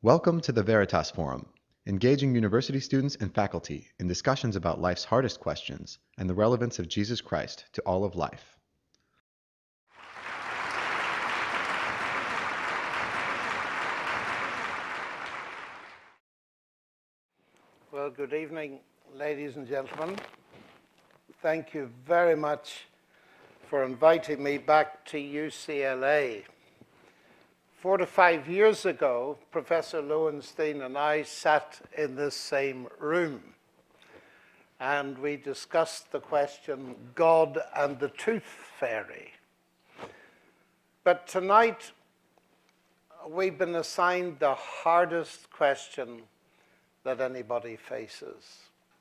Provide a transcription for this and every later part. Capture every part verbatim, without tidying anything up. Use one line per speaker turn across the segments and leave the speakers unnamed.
Welcome to the Veritas Forum, engaging university students and faculty in discussions about life's hardest questions and the relevance of Jesus Christ to all of life.
Well, good evening, ladies and gentlemen. Thank you very much for inviting me back to U C L A. Four to five years ago, Professor Lowenstein and I sat in this same room, and we discussed the question, God and the Tooth Fairy. But tonight, we've been assigned the hardest question that anybody faces.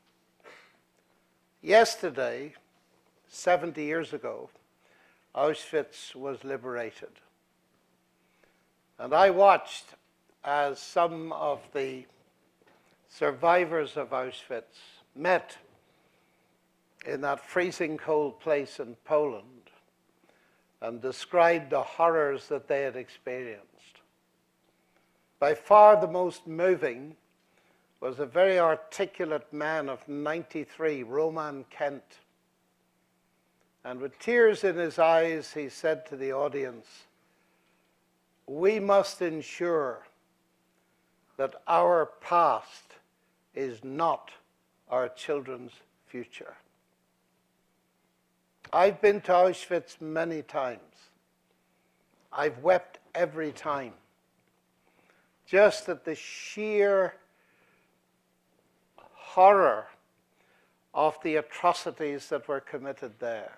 Yesterday, seventy years ago, Auschwitz was liberated. And I watched as some of the survivors of Auschwitz met in that freezing cold place in Poland and described the horrors that they had experienced. By far the most moving was a very articulate man of ninety-three, Roman Kent. And with tears in his eyes, he said to the audience, "We must ensure that our past is not our children's future." I've been to Auschwitz many times. I've wept every time, just at the sheer horror of the atrocities that were committed there.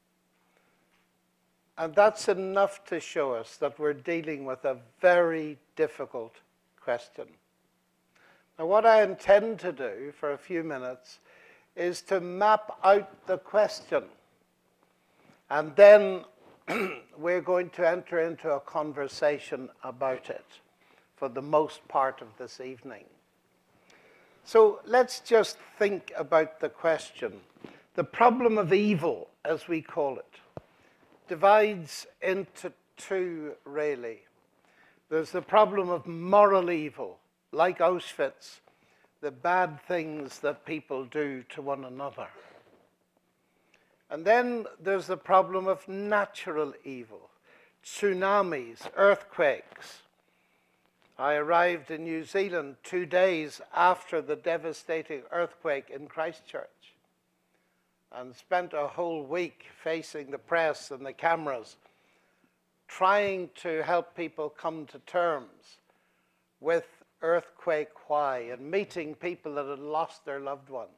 And that's enough to show us that we're dealing with a very difficult question. Now, what I intend to do for a few minutes is to map out the question. And then we're going to enter into a conversation about it for the most part of this evening. So let's just think about the question. The problem of evil, as we call it, divides into two, really. There's the problem of moral evil, like Auschwitz, the bad things that people do to one another. And then there's the problem of natural evil, tsunamis, earthquakes. I arrived in New Zealand two days after the devastating earthquake in Christchurch and spent a whole week facing the press and the cameras, trying to help people come to terms with earthquake why and meeting people that had lost their loved ones.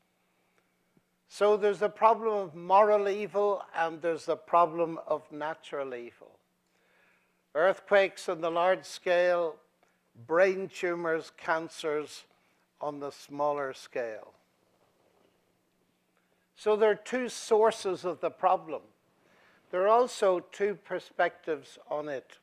So there's the problem of moral evil and there's the problem of natural evil. Earthquakes on the large scale, brain tumors, cancers on the smaller scale. So there are two sources of the problem. There are also two perspectives on it.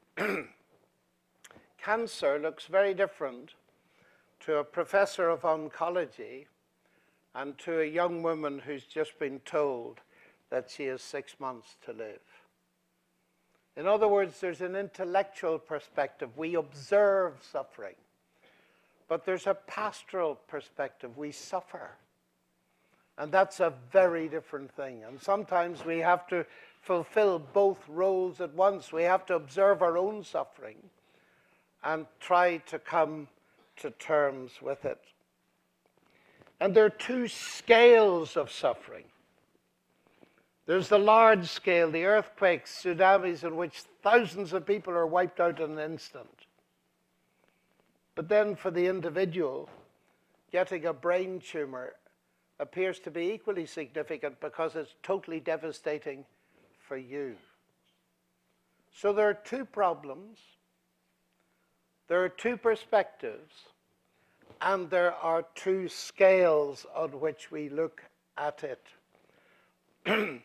Cancer looks very different to a professor of oncology and to a young woman who's just been told that she has six months to live. In other words, there's an intellectual perspective. We observe suffering. But there's a pastoral perspective. We suffer. And that's a very different thing. And sometimes we have to fulfill both roles at once. We have to observe our own suffering and try to come to terms with it. And there are two scales of suffering. There's the large scale, the earthquakes, tsunamis, in which thousands of people are wiped out in an instant. But then for the individual, getting a brain tumor appears to be equally significant because it's totally devastating for you. So there are two problems, there are two perspectives, and there are two scales on which we look at it.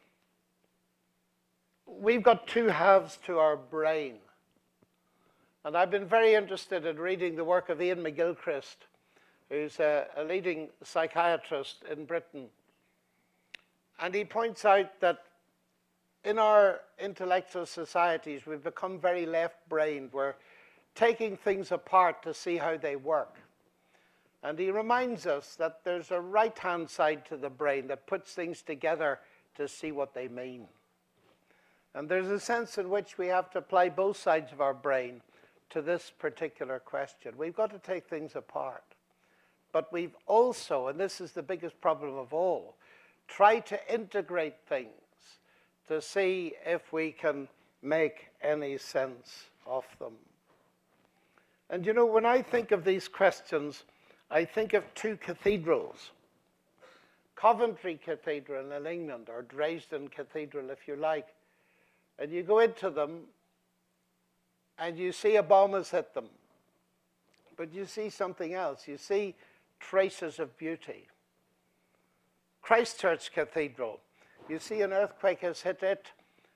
We've got two halves to our brain. And I've been very interested in reading the work of Ian McGilchrist, who's a, a leading psychiatrist in Britain. And he points out that in our intellectual societies, we've become very left-brained, where taking things apart to see how they work. And he reminds us that there's a right-hand side to the brain that puts things together to see what they mean. And there's a sense in which we have to apply both sides of our brain to this particular question. We've got to take things apart. But we've also, and this is the biggest problem of all, tried to integrate things to see if we can make any sense of them. And you know, when I think of these questions, I think of two cathedrals. Coventry Cathedral in England, or Dresden Cathedral, if you like. And you go into them, and you see a bomb has hit them. But you see something else. You see traces of beauty. Christchurch Cathedral, you see an earthquake has hit it,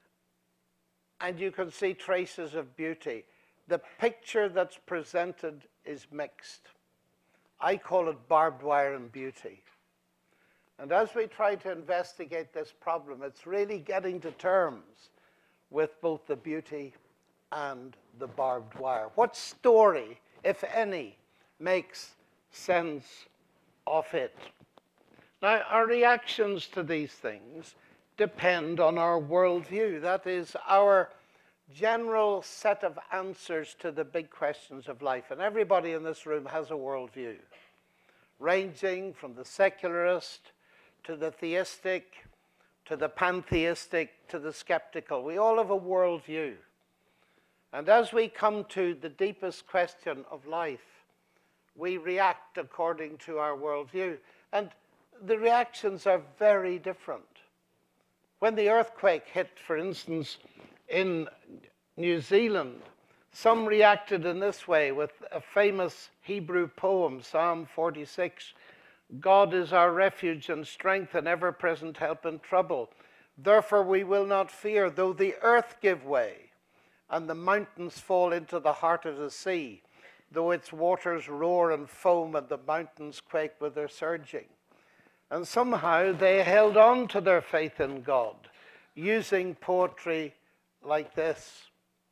and you can see traces of beauty. The picture that's presented is mixed. I call it barbed wire and beauty. And as we try to investigate this problem, it's really getting to terms with both the beauty and the barbed wire. What story, if any, makes sense of it? Now, our reactions to these things depend on our worldview. That is, our general set of answers to the big questions of life. And everybody in this room has a worldview, ranging from the secularist to the theistic, to the pantheistic, to the skeptical. We all have a worldview. And as we come to the deepest question of life, we react according to our worldview. And the reactions are very different. When the earthquake hit, for instance, in New Zealand, some reacted in this way with a famous Hebrew poem, Psalm forty-six. God is our refuge and strength, an ever-present help in trouble. Therefore we will not fear, though the earth give way, and the mountains fall into the heart of the sea, though its waters roar and foam, and the mountains quake with their surging. And somehow they held on to their faith in God, using poetry like this.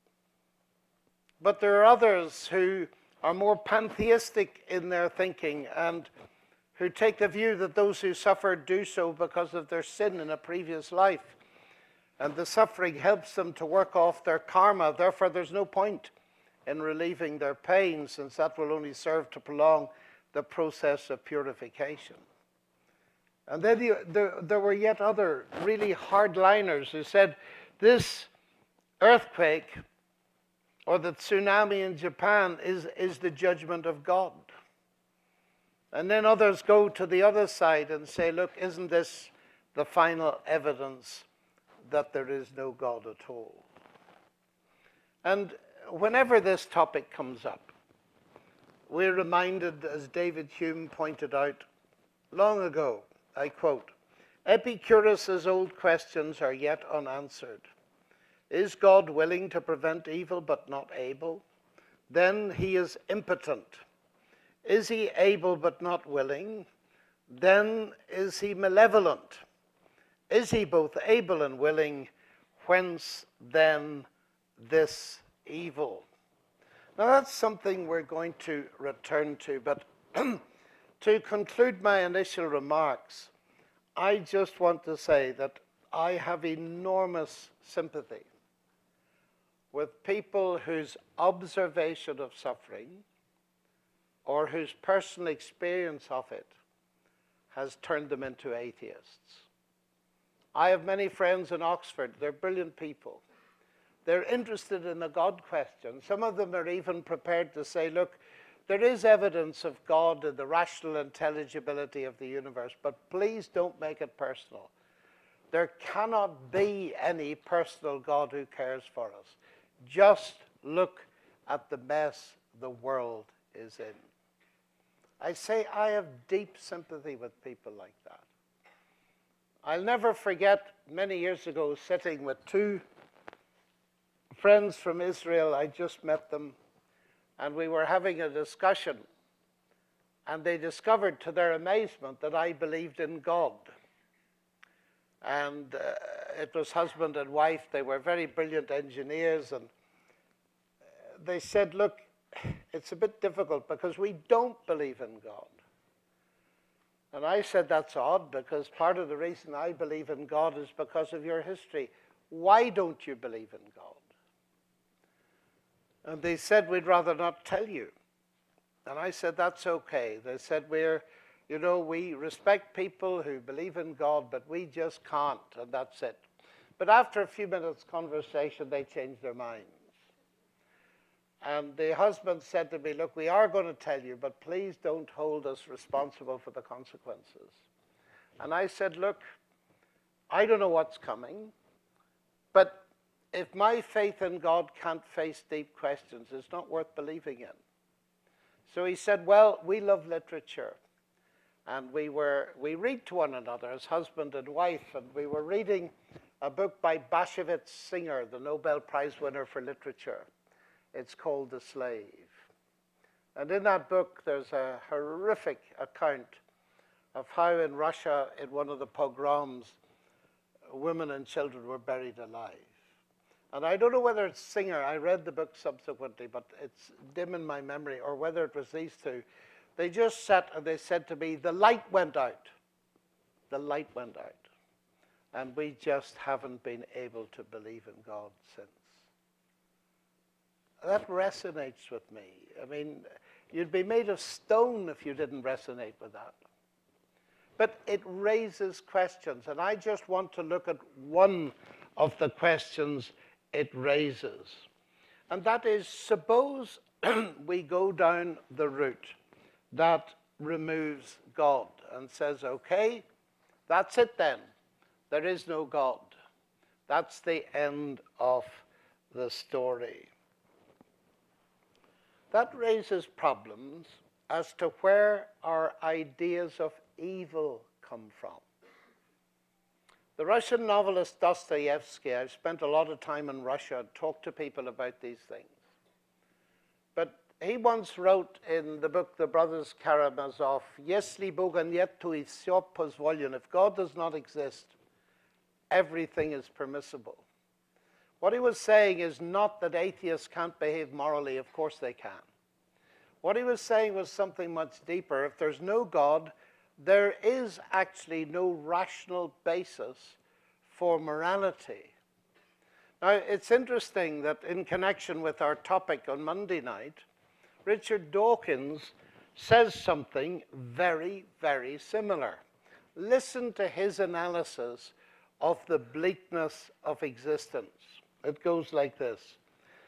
But there are others who are more pantheistic in their thinking and who take the view that those who suffer do so because of their sin in a previous life. And the suffering helps them to work off their karma. Therefore, there's no point in relieving their pain, since that will only serve to prolong the process of purification. And then the, the, there were yet other really hardliners who said this earthquake or the tsunami in Japan is, is the judgment of God. And then others go to the other side and say, look, isn't this the final evidence that there is no God at all? And whenever this topic comes up, we're reminded, as David Hume pointed out long ago, I quote, Epicurus's old questions are yet unanswered. Is God willing to prevent evil but not able? Then he is impotent. Is he able but not willing? Then is he malevolent. Is he both able and willing? Whence then this evil? Now that's something we're going to return to, but to conclude my initial remarks, I just want to say that I have enormous sympathy with people whose observation of suffering or whose personal experience of it has turned them into atheists. I have many friends in Oxford. They're brilliant people. They're interested in the God question. Some of them are even prepared to say, look, there is evidence of God and the rational intelligibility of the universe, but please don't make it personal. There cannot be any personal God who cares for us. Just look at the mess the world is in. I say I have deep sympathy with people like that. I'll never forget many years ago sitting with two friends from Israel. I just met them, and we were having a discussion, and they discovered to their amazement that I believed in God. And uh, it was husband and wife. They were very brilliant engineers, and they said, look, it's a bit difficult because we don't believe in God. And I said that's odd because part of the reason I believe in God is because of your history. Why don't you believe in God? And they said, we'd rather not tell you. And I said, that's okay. They said, we're, you know, we respect people who believe in God, but we just can't, and that's it. But after a few minutes conversation, they changed their minds. And the husband said to me, look, we are going to tell you, but please don't hold us responsible for the consequences. And I said, look, I don't know what's coming, but if my faith in God can't face deep questions, it's not worth believing in. So he said, well, we love literature. And we were we read to one another as husband and wife, and we were reading a book by Bashevis Singer, the Nobel Prize winner for literature. It's called The Slave. And in that book, there's a horrific account of how in Russia, in one of the pogroms, women and children were buried alive. And I don't know whether it's Singer, I read the book subsequently, but it's dim in my memory, or whether it was these two. They just sat and they said to me, the light went out. The light went out. And we just haven't been able to believe in God since. That resonates with me. I mean, you'd be made of stone if you didn't resonate with that. But it raises questions, and I just want to look at one of the questions it raises. And that is, suppose we go down the route that removes God and says, okay, that's it then. There is no God. That's the end of the story. That raises problems as to where our ideas of evil come from. The Russian novelist Dostoevsky, I've spent a lot of time in Russia and talked to people about these things. But he once wrote in the book The Brothers Karamazov, "Если Бога нет, то и всё позволено." If God does not exist, everything is permissible. What he was saying is not that atheists can't behave morally, of course they can. What he was saying was something much deeper. If there's no God, there is actually no rational basis for morality. Now, it's interesting that in connection with our topic on Monday night, Richard Dawkins says something very, very similar. Listen to his analysis of the bleakness of existence. It goes like this.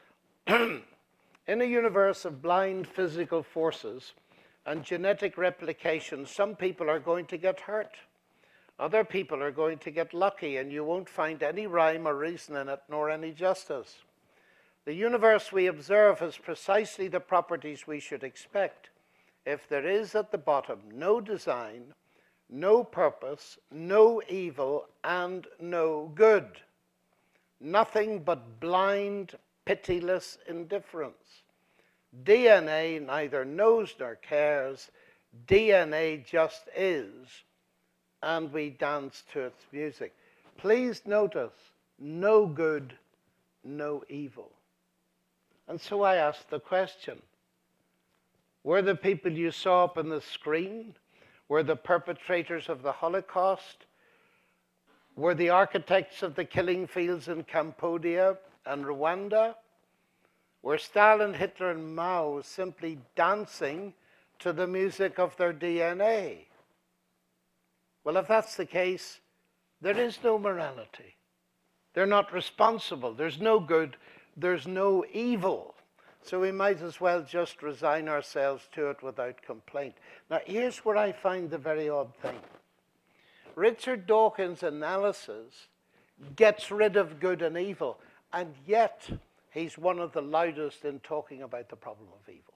In a universe of blind physical forces and genetic replication, some people are going to get hurt. Other people are going to get lucky, and you won't find any rhyme or reason in it, nor any justice. The universe we observe has precisely the properties we should expect if there is at the bottom no design, no purpose, no evil, and no good. Nothing but blind, pitiless indifference. D N A neither knows nor cares. D N A just is, and we dance to its music. Please notice, no good, no evil. And so I asked the question, were the people you saw up on the screen, were the perpetrators of the Holocaust, were the architects of the killing fields in Cambodia and Rwanda, were Stalin, Hitler, and Mao simply dancing to the music of their D N A? Well, if that's the case, there is no morality. They're not responsible. There's no good. There's no evil. So we might as well just resign ourselves to it without complaint. Now, here's where I find the very odd thing. Richard Dawkins' analysis gets rid of good and evil, and yet he's one of the loudest in talking about the problem of evil.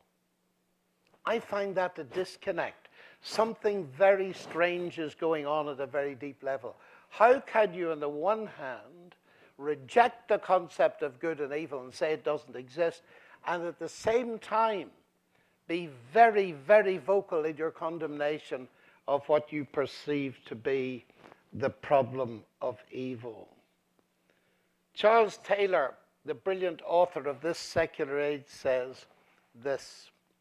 I find that a disconnect. Something very strange is going on at a very deep level. How can you, on the one hand, reject the concept of good and evil and say it doesn't exist, and at the same time be very, very vocal in your condemnation of what you perceive to be the problem of evil? Charles Taylor, the brilliant author of This Secular Age, says this.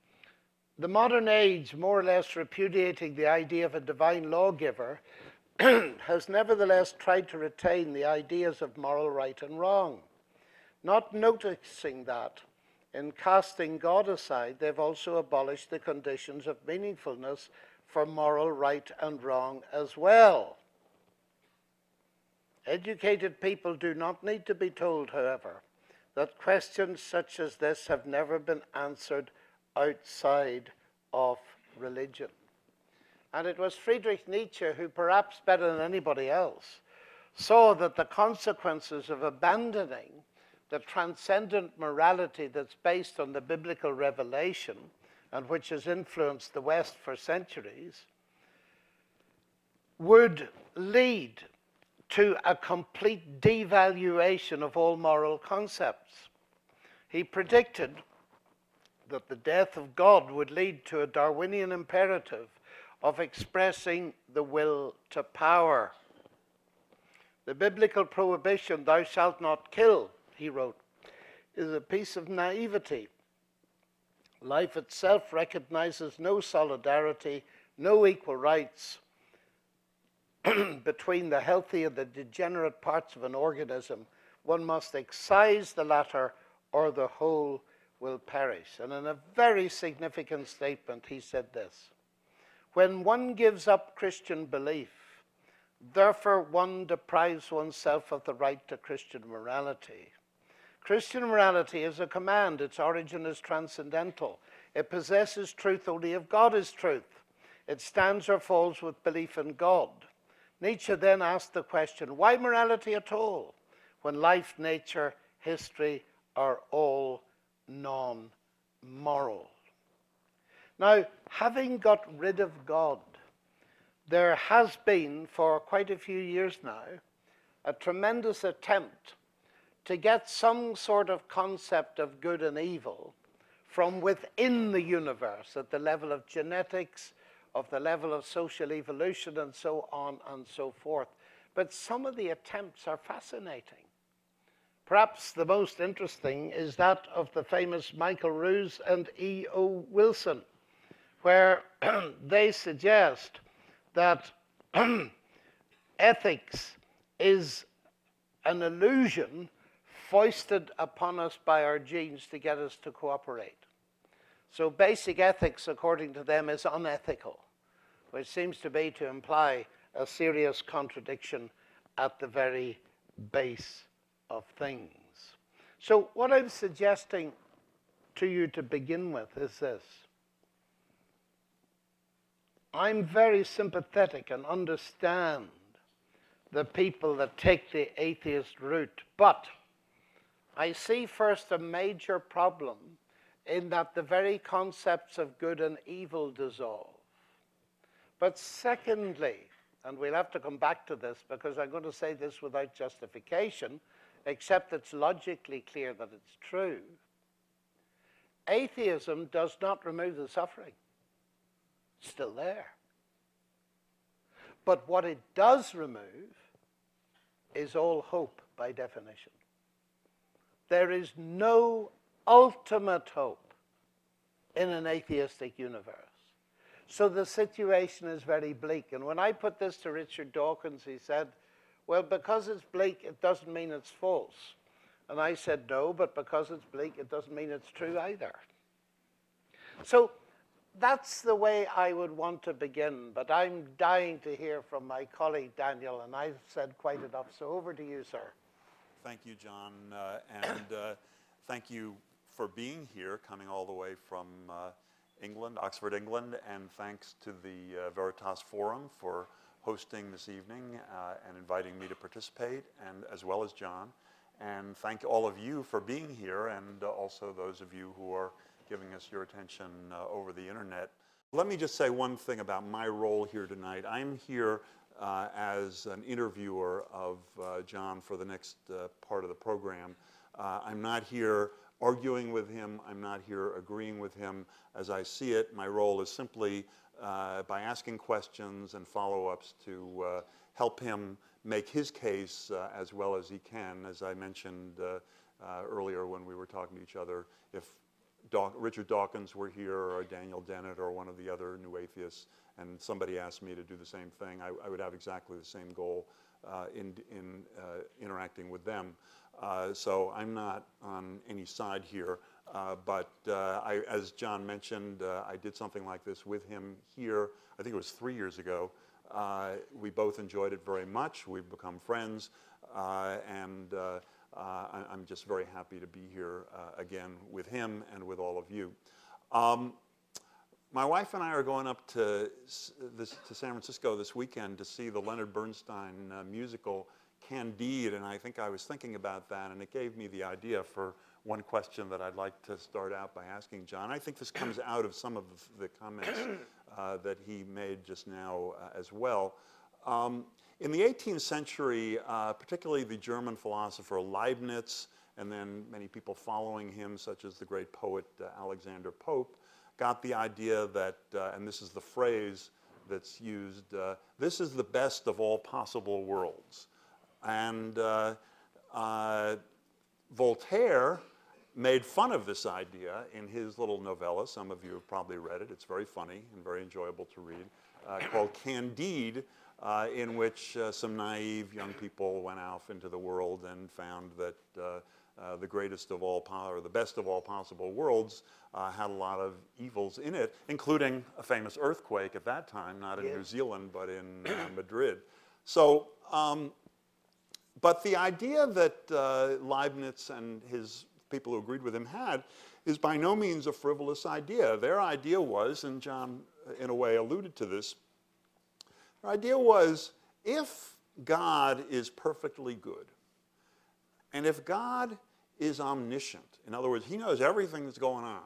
the modern age, more or less repudiating the idea of a divine lawgiver, has nevertheless tried to retain the ideas of moral right and wrong. Not noticing that, in casting God aside, they've also abolished the conditions of meaningfulness for moral right and wrong as well. Educated people do not need to be told, however, that questions such as this have never been answered outside of religion. And it was Friedrich Nietzsche who, perhaps better than anybody else, saw that the consequences of abandoning the transcendent morality that's based on the biblical revelation and which has influenced the West for centuries would lead to a complete devaluation of all moral concepts. He predicted that the death of God would lead to a Darwinian imperative of expressing the will to power. The biblical prohibition, thou shalt not kill, he wrote, is a piece of naivety. Life itself recognizes no solidarity, no equal rights between the healthy and the degenerate parts of an organism. One must excise the latter or the whole will perish. And in a very significant statement, he said this: when one gives up Christian belief, therefore one deprives oneself of the right to Christian morality. Christian morality is a command. Its origin is transcendental. It possesses truth only if God is truth. It stands or falls with belief in God. Nietzsche then asked the question, why morality at all, when life, nature, history are all non-moral? Now, having got rid of God, there has been, for quite a few years now, a tremendous attempt to get some sort of concept of good and evil from within the universe at the level of genetics, of the level of social evolution, and so on and so forth. But some of the attempts are fascinating. Perhaps the most interesting is that of the famous Michael Ruse and E O Wilson, where they suggest that ethics is an illusion foisted upon us by our genes to get us to cooperate. So basic ethics, according to them, is unethical, which seems to be to imply a serious contradiction at the very base of things. So what I'm suggesting to you to begin with is this. I'm very sympathetic and understand the people that take the atheist route, but I see first a major problem in that the very concepts of good and evil dissolve. But secondly, and we'll have to come back to this because I'm going to say this without justification, except it's logically clear that it's true, atheism does not remove the suffering. It's still there. But what it does remove is all hope by definition. There is no ultimate hope in an atheistic universe. So the situation is very bleak. And when I put this to Richard Dawkins, he said, well, because it's bleak, it doesn't mean it's false. And I said, no, but because it's bleak, it doesn't mean it's true either. So that's the way I would want to begin. But I'm dying to hear from my colleague, Daniel, and I've said quite enough. So over to you, sir.
Thank you, John, uh, and uh, thank you for being here, coming all the way from uh, England, Oxford, England, and thanks to the uh, Veritas Forum for hosting this evening uh, and inviting me to participate, and as well as John. And thank all of you for being here, and uh, also those of you who are giving us your attention uh, over the internet. Let me just say one thing about my role here tonight. I'm here Uh, as an interviewer of uh, John for the next uh, part of the program. Uh, I'm not here arguing with him. I'm not here agreeing with him as I see it. My role is simply uh, by asking questions and follow-ups to uh, help him make his case uh, as well as he can. As I mentioned uh, uh, earlier when we were talking to each other, if Daw- Richard Dawkins were here, or Daniel Dennett, or one of the other new atheists, and somebody asked me to do the same thing, I, I would have exactly the same goal uh, in, in uh, interacting with them. Uh, so I'm not on any side here, uh, but uh, I, as John mentioned, uh, I did something like this with him here, I think it was three years ago. Uh, we both enjoyed it very much. We've become friends, uh, and uh, uh, I'm just very happy to be here uh, again with him and with all of you. Um, my wife and I are going up to, this, to San Francisco this weekend to see the Leonard Bernstein uh, musical Candide, and I think I was thinking about that, and it gave me the idea for one question that I'd like to start out by asking John. I think this comes out of some of the comments uh, that he made just now uh, as well. Um, in the eighteenth century, uh, particularly the German philosopher Leibniz, and then many people following him, such as the great poet uh, Alexander Pope, got the idea that, uh, and this is the phrase that's used, uh, this is the best of all possible worlds. And uh, uh, Voltaire made fun of this idea in his little novella. Some of you have probably read it. It's very funny and very enjoyable to read, uh, called Candide, uh, in which uh, some naive young people went off into the world and found that uh, uh, the greatest of all, po- or the best of all possible worlds uh, had a lot of evils in it, including a famous earthquake at that time, not in
Yes.
New Zealand, but in uh, Madrid. So, um, but the idea that uh, Leibniz and his people who agreed with him had is by no means a frivolous idea. Their idea was, and John in a way alluded to this, their idea was if God is perfectly good, and if God is omniscient, in other words, he knows everything that's going on,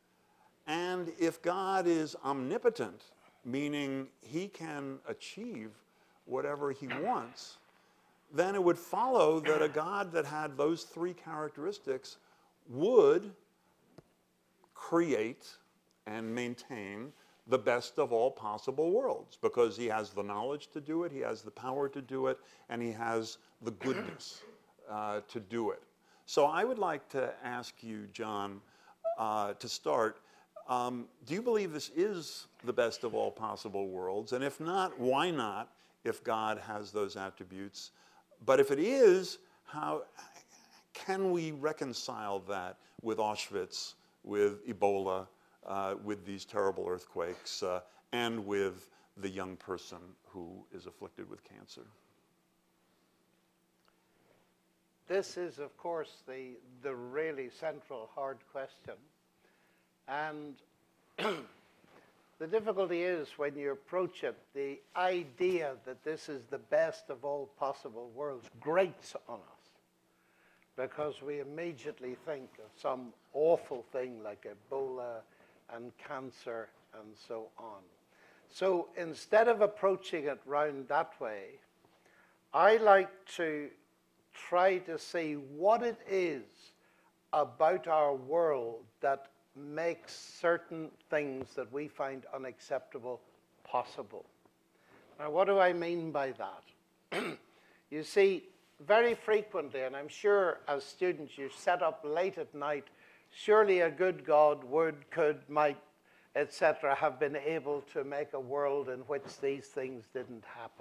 and if God is omnipotent, meaning he can achieve whatever he wants, then it would follow that a God that had those three characteristics would create and maintain the best of all possible worlds, because he has the knowledge to do it, he has the power to do it, and he has the goodness uh, to do it. So I would like to ask you, John, uh, to start, um, do you believe this is the best of all possible worlds? And if not, why not, if God has those attributes? But if it is, how can we reconcile that with Auschwitz, with Ebola, uh, with these terrible earthquakes, uh, and with the young person who is afflicted with cancer?
This is, of course, the, the really central hard question. And the difficulty is when you approach it, the idea that this is the best of all possible worlds grates on us, because we immediately think of some awful thing like Ebola and cancer and so on. So instead of approaching it round that way, I like to try to see what it is about our world that makes certain things that we find unacceptable possible. Now, what do I mean by that? You see, very frequently, and I'm sure as students you set up late at night, surely a good God would, could, might, et cetera, have been able to make a world in which these things didn't happen.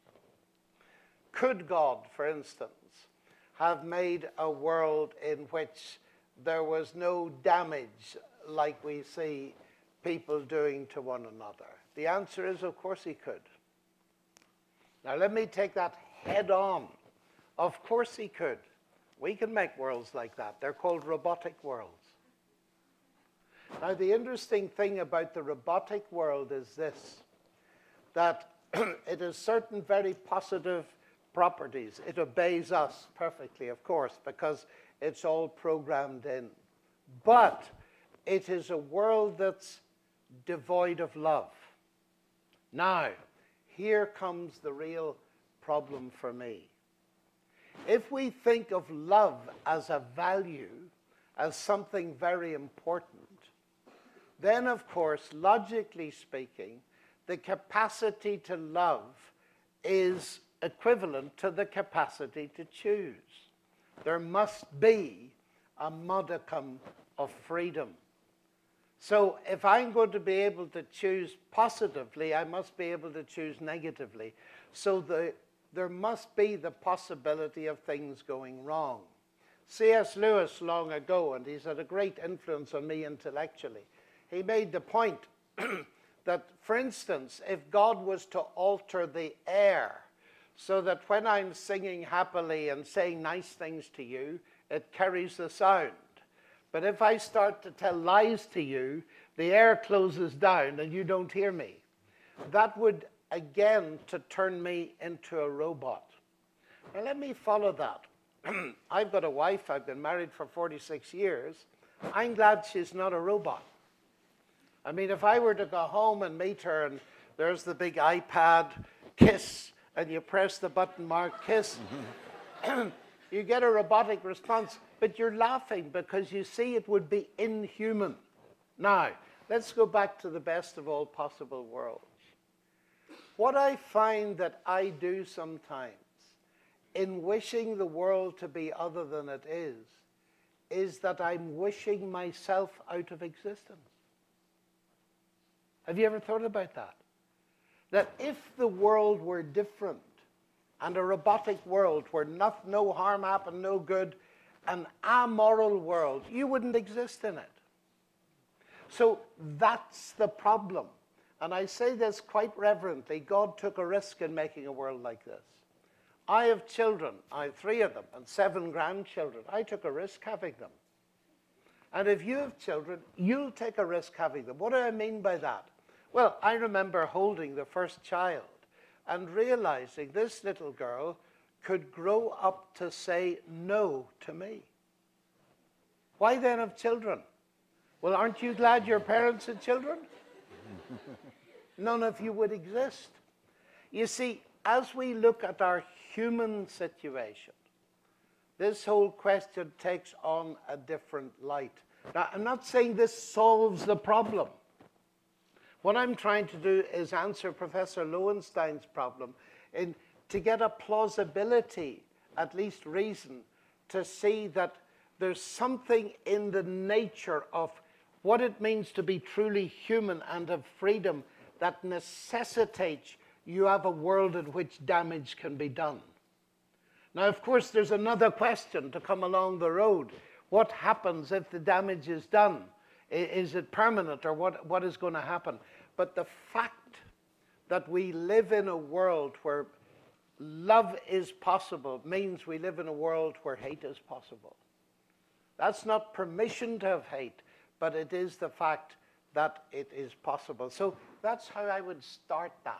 Could God, for instance, have made a world in which there was no damage like we see people doing to one another? The answer is, of course he could. Now let me take that head on. Of course he could. We can make worlds like that. They're called robotic worlds. Now the interesting thing about the robotic world is this, that it has certain very positive properties. It obeys us perfectly, of course, because it's all programmed in. But it is a world that's devoid of love. Now, here comes the real problem for me. If we think of love as a value, as something very important, then, of course, logically speaking, the capacity to love is equivalent to the capacity to choose. There must be a modicum of freedom. So if I'm going to be able to choose positively, I must be able to choose negatively. So the, there must be the possibility of things going wrong. C S Lewis long ago, and he's had a great influence on me intellectually, he made the point that, for instance, if God was to alter the air so that when I'm singing happily and saying nice things to you, it carries the sound. But if I start to tell lies to you, the air closes down and you don't hear me. That would, again, to turn me into a robot. Now let me follow that. I've got a wife, I've been married for forty-six years. I'm glad she's not a robot. I mean, if I were to go home and meet her and there's the big iPad, kiss, and you press the button marked kiss, you get a robotic response, but you're laughing because you see it would be inhuman. Now, let's go back to the best of all possible worlds. What I find that I do sometimes in wishing the world to be other than it is, is that I'm wishing myself out of existence. Have you ever thought about that? That if the world were different, and a robotic world where not, no harm happened, no good, an amoral world, you wouldn't exist in it. So that's the problem. And I say this quite reverently. God took a risk in making a world like this. I have children. I have three of them and seven grandchildren. I took a risk having them. And if you have children, you'll take a risk having them. What do I mean by that? Well, I remember holding the first child and realizing this little girl could grow up to say no to me. Why then have children? Well, aren't you glad your parents had children? None of you would exist. You see, as we look at our human situation, this whole question takes on a different light. Now, I'm not saying this solves the problem. What I'm trying to do is answer Professor Lowenstein's problem in, to get a plausibility, at least reason, to see that there's something in the nature of what it means to be truly human and of freedom that necessitates you have a world in which damage can be done. Now, of course, there's another question to come along the road. What happens if the damage is done? Is it permanent, or what, what is going to happen? But the fact that we live in a world where love is possible means we live in a world where hate is possible. That's not permission to have hate, but it is the fact that it is possible. So that's how I would start that.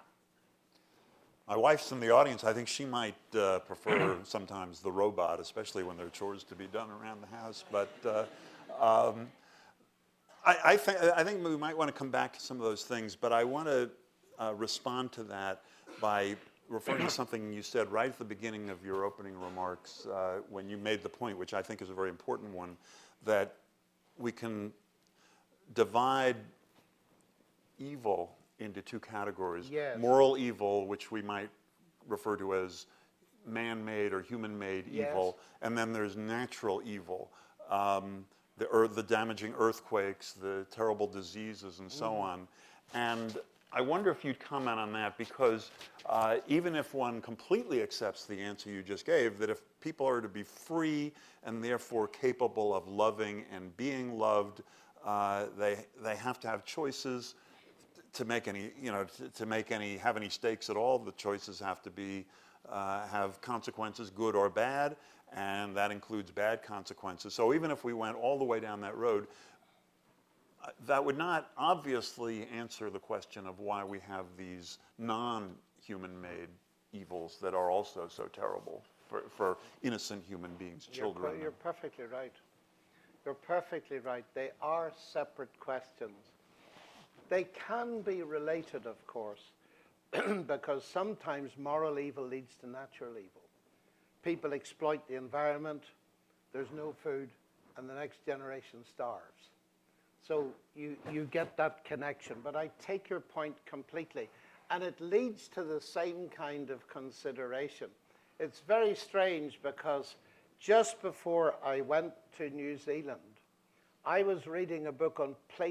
My wife's in the audience. I think she might uh, prefer sometimes the robot, especially when there are chores to be done around the house. But uh, um, I, I, th I think we might want to come back to some of those things, but I want to uh, respond to that by referring to something you said right at the beginning of your opening remarks uh, when you made the point, which I think is a very important one, that we can divide evil into two categories.
Yes.
Moral evil, which we might refer to as man-made or human-made
Yes.
evil, and then there's natural evil. Um, the, earth, the damaging earthquakes, the terrible diseases, and so
Mm.
on. And I wonder if you'd comment on that, because uh, even if one completely accepts the answer you just gave, that if people are to be free and therefore capable of loving and being loved, uh, they, they have to have choices to make any, you know, to, to make any, have any stakes at all. The choices have to be, uh, have consequences, good or bad, and that includes bad consequences. So even if we went all the way down that road, uh, that would not obviously answer the question of why we have these non-human-made evils that are also so terrible for, for innocent human beings, children.
You're, you're perfectly right. You're perfectly right. They are separate questions. They can be related, of course, because sometimes moral evil leads to natural evil. People exploit the environment, there's no food, and the next generation starves. So you, you get that connection. But I take your point completely. And it leads to the same kind of consideration. It's very strange because just before I went to New Zealand, I was reading a book on plate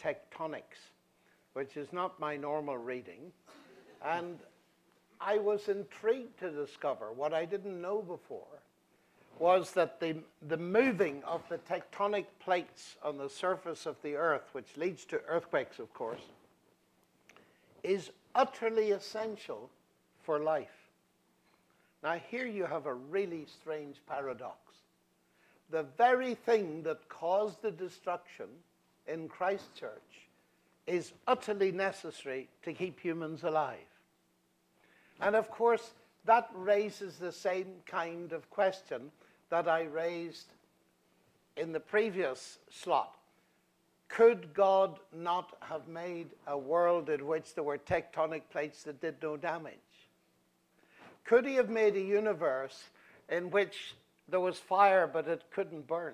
tectonics, which is not my normal reading. And I was intrigued to discover what I didn't know before was that the, the moving of the tectonic plates on the surface of the earth, which leads to earthquakes, of course, is utterly essential for life. Now, here you have a really strange paradox. The very thing that caused the destruction in Christchurch is utterly necessary to keep humans alive. And of course, that raises the same kind of question that I raised in the previous slot. Could God not have made a world in which there were tectonic plates that did no damage? Could he have made a universe in which there was fire but it couldn't burn?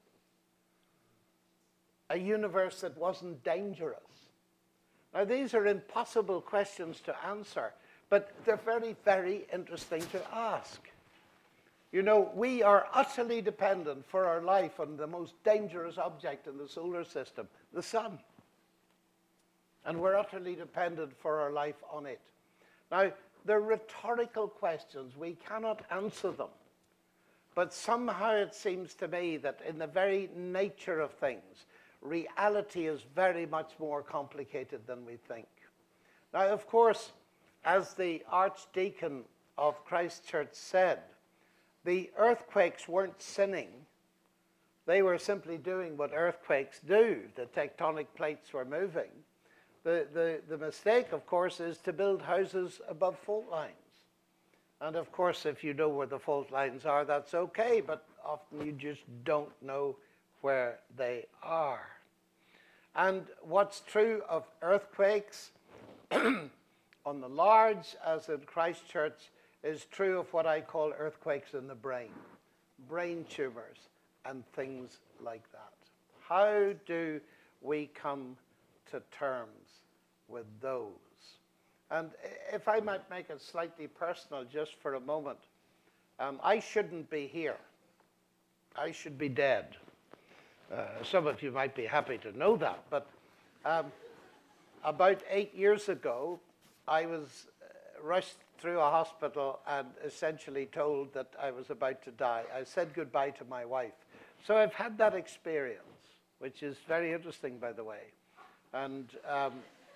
A universe that wasn't dangerous? Now, these are impossible questions to answer, but they're very, very interesting to ask. You know, we are utterly dependent for our life on the most dangerous object in the solar system, the sun. And we're utterly dependent for our life on it. Now, they're rhetorical questions. We cannot answer them. But somehow it seems to me that in the very nature of things, reality is very much more complicated than we think. Now, of course, as the Archdeacon of Christchurch said, the earthquakes weren't sinning. They were simply doing what earthquakes do. The tectonic plates were moving. The, the, the mistake, of course, is to build houses above fault lines. And of course, if you know where the fault lines are, that's okay, but often you just don't know where they are. And what's true of earthquakes on the large, as in Christchurch, is true of what I call earthquakes in the brain, brain tumors and things like that. How do we come to terms with those? And if I might make it slightly personal just for a moment, um, I shouldn't be here. I should be dead. Uh, some of you might be happy to know that, but um, about eight years ago, I was uh, rushed through a hospital and essentially told that I was about to die. I said goodbye to my wife. So I've had that experience, which is very interesting, by the way. And um,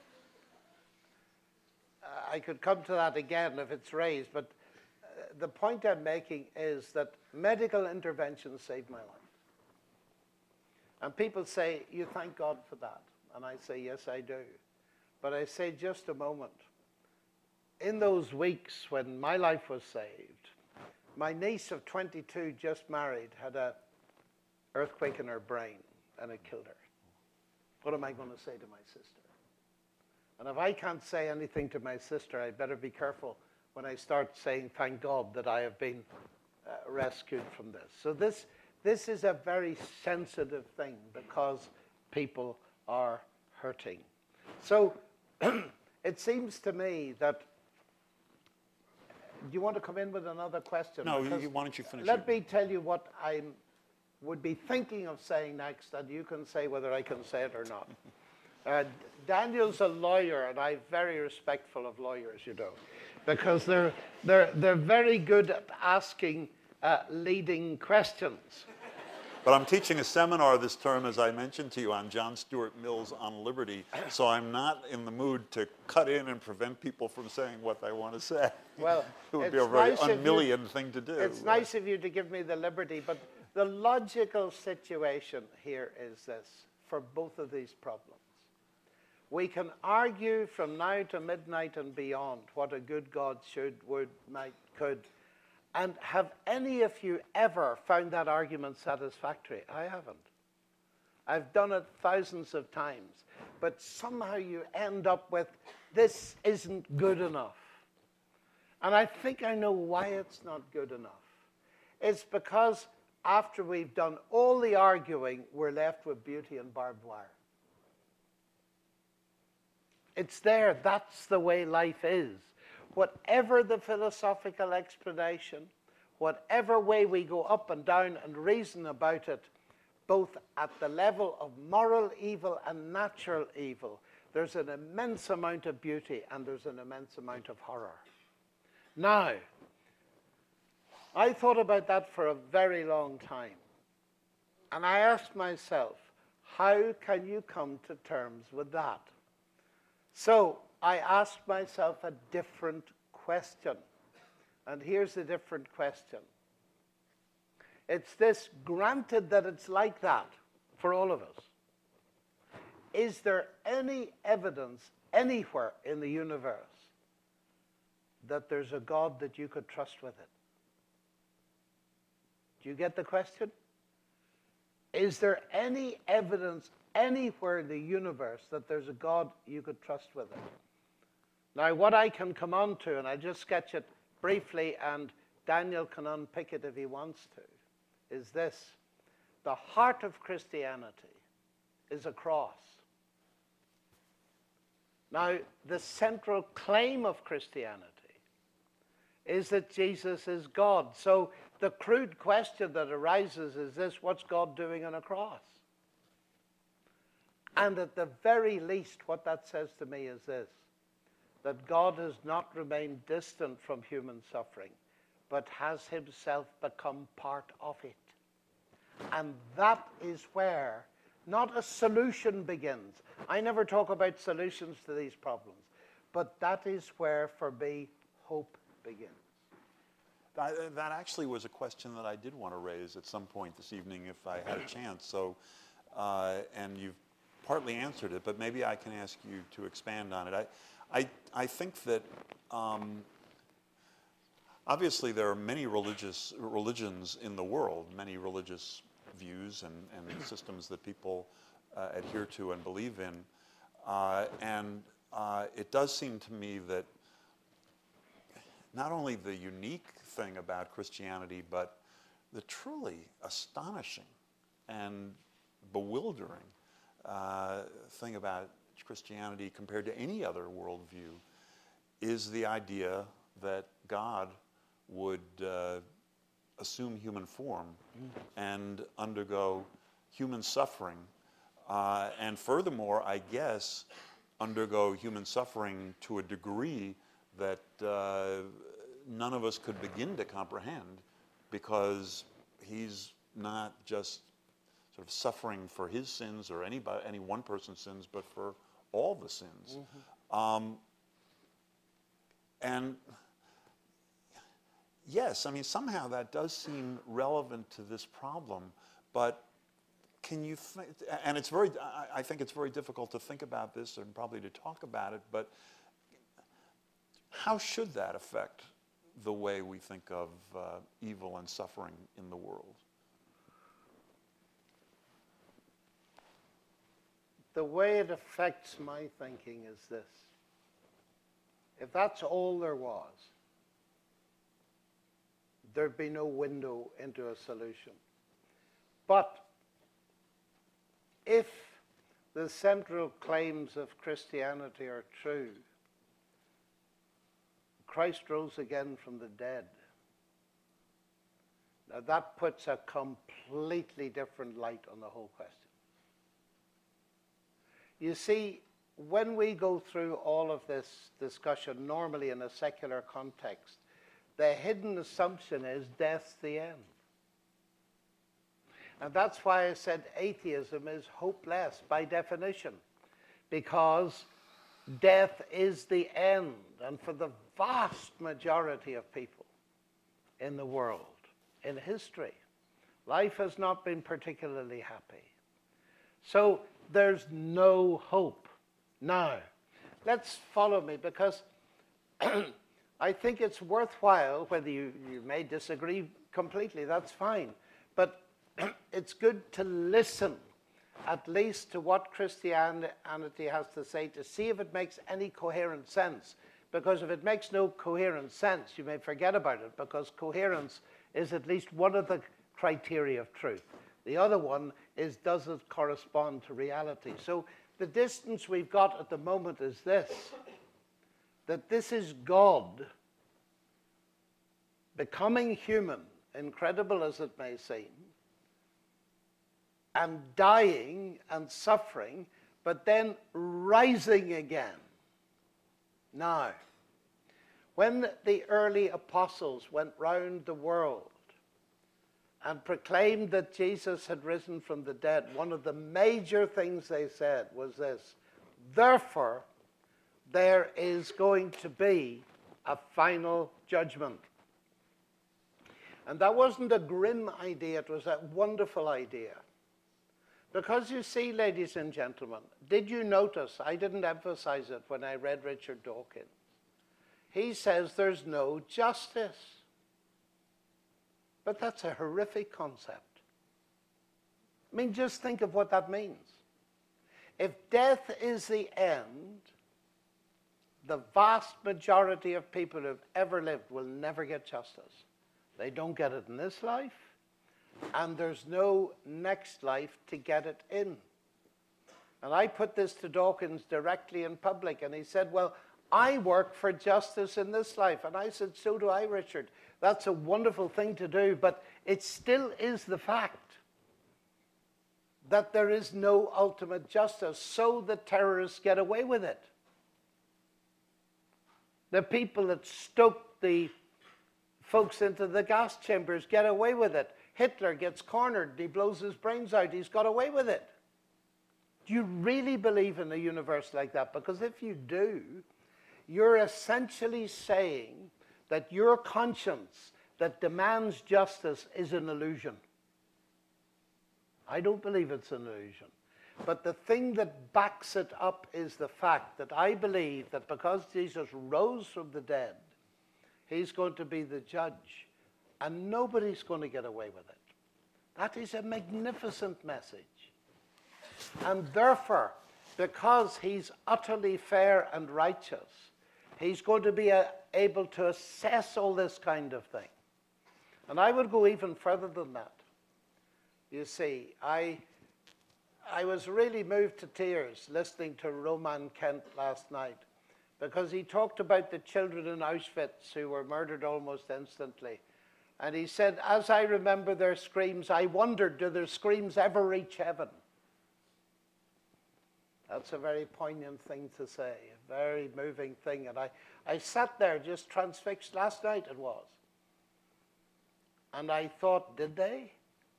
I could come to that again if it's raised, but uh, the point I'm making is that medical intervention saved my life. And people say, you thank God for that. And I say, yes, I do. But I say, just a moment. In those weeks when my life was saved, my niece of twenty-two, just married, had an earthquake in her brain, and it killed her. What am I going to say to my sister? And if I can't say anything to my sister, I better be careful when I start saying, thank God that I have been uh, rescued from this. So this, this is a very sensitive thing because people are hurting. So it seems to me that, do you want to come in with another question?
No, you, why don't you finish?
Let me tell you what I would be thinking of saying next, and you can say whether I can say it or not. Uh, Daniel's a lawyer, and I'm very respectful of lawyers, you know, because they're, they're, they're very good at asking uh, leading questions.
But I'm teaching a seminar this term, as I mentioned to you, on John Stuart Mill's On Liberty, so I'm not in the mood to cut in and prevent people from saying what they want to say.
Well,
it would be a very
nice
un-Millian thing to do.
It's nice of you to give me the liberty, but the logical situation here is this, for both of these problems. We can argue from now to midnight and beyond what a good God should, would, might, could. And have any of you ever found that argument satisfactory? I haven't. I've done it thousands of times. But somehow you end up with, this isn't good enough. And I think I know why it's not good enough. It's because after we've done all the arguing, we're left with beauty and barbed wire. It's there. That's the way life is. Whatever the philosophical explanation, whatever way we go up and down and reason about it, both at the level of moral evil and natural evil, there's an immense amount of beauty and there's an immense amount of horror. Now, I thought about that for a very long time. And I asked myself, how can you come to terms with that? So I asked myself a different question. And here's a different question. It's this: granted that it's like that for all of us, is there any evidence anywhere in the universe that there's a God that you could trust with it? Do you get the question? Is there any evidence anywhere in the universe that there's a God you could trust with it? Now, what I can come on to, and I just sketch it briefly, and Daniel can unpick it if he wants to, is this: the heart of Christianity is a cross. Now, the central claim of Christianity is that Jesus is God. So the crude question that arises is this: what's God doing on a cross? And at the very least, what that says to me is this: that God has not remained distant from human suffering, but has himself become part of it. And that is where not a solution begins. I never talk about solutions to these problems, but that is where, for me, hope begins.
That, that actually was a question that I did want to raise at some point this evening if I had a chance. So, uh, and you've partly answered it, but maybe I can ask you to expand on it. I, I, I think that um, obviously there are many religious religions in the world, many religious views and, and systems that people uh, adhere to and believe in. Uh, and uh, it does seem to me that not only the unique thing about Christianity, but the truly astonishing and bewildering uh, thing about Christianity compared to any other worldview is the idea that God would uh, assume human form and undergo human suffering. Uh, and furthermore, I guess, undergo human suffering to a degree that uh, none of us could begin to comprehend, because he's not just sort of suffering for his sins or any, any one person's sins, but for all the sins. Mm-hmm. Um, and yes, I mean, somehow that does seem relevant to this problem, but can you think, and it's very, I think it's very difficult to think about this and probably to talk about it, but how should that affect the way we think of uh, evil and suffering in the world?
The way it affects my thinking is this: if that's all there was, there'd be no window into a solution. But if the central claims of Christianity are true, Christ rose again from the dead. Now that puts a completely different light on the whole question. You see, when we go through all of this discussion, normally in a secular context, the hidden assumption is death's the end. And that's why I said atheism is hopeless by definition, because death is the end. And for the vast majority of people in the world, in history, life has not been particularly happy. So there's no hope. Now, let's follow me, because I think it's worthwhile, whether you, you may disagree completely, that's fine, but it's good to listen at least to what Christianity has to say, to see if it makes any coherent sense. Because if it makes no coherent sense, you may forget about it, because coherence is at least one of the criteria of truth. The other one is, does it correspond to reality? So the distance we've got at the moment is this: that this is God becoming human, incredible as it may seem, and dying and suffering, but then rising again. Now, when the early apostles went round the world and proclaimed that Jesus had risen from the dead, one of the major things they said was this: therefore, there is going to be a final judgment. And that wasn't a grim idea, it was a wonderful idea. Because you see, ladies and gentlemen, did you notice, I didn't emphasize it when I read Richard Dawkins, he says there's no justice. But that's a horrific concept. I mean, just think of what that means. If death is the end, the vast majority of people who've ever lived will never get justice. They don't get it in this life, and there's no next life to get it in. And I put this to Dawkins directly in public, and he said, well, I work for justice in this life. And I said, so do I, Richard. That's a wonderful thing to do, but it still is the fact that there is no ultimate justice, so the terrorists get away with it. The people that stoked the folks into the gas chambers get away with it. Hitler gets cornered, he blows his brains out, he's got away with it. Do you really believe in a universe like that? Because if you do, you're essentially saying that your conscience that demands justice is an illusion. I don't believe it's an illusion. But the thing that backs it up is the fact that I believe that because Jesus rose from the dead, he's going to be the judge, and nobody's going to get away with it. That is a magnificent message. And therefore, because he's utterly fair and righteous, he's going to be a, able to assess all this kind of thing. And I would go even further than that. You see, I, I was really moved to tears listening to Roman Kent last night, because he talked about the children in Auschwitz who were murdered almost instantly. And he said, as I remember their screams, I wondered, do their screams ever reach heaven? That's a very poignant thing to say, a very moving thing. And I, I sat there just transfixed, last night it was. And I thought, did they?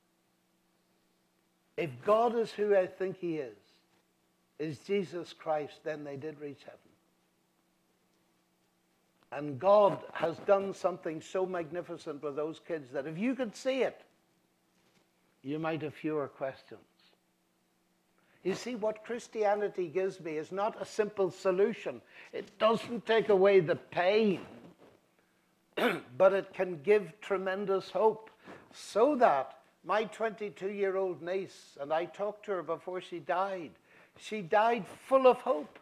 If God is who I think he is, is Jesus Christ, then they did reach heaven. And God has done something so magnificent with those kids that if you could see it, you might have fewer questions. You see, what Christianity gives me is not a simple solution. It doesn't take away the pain, but it can give tremendous hope, so that my twenty-two-year-old niece, and I talked to her before she died, she died full of hope.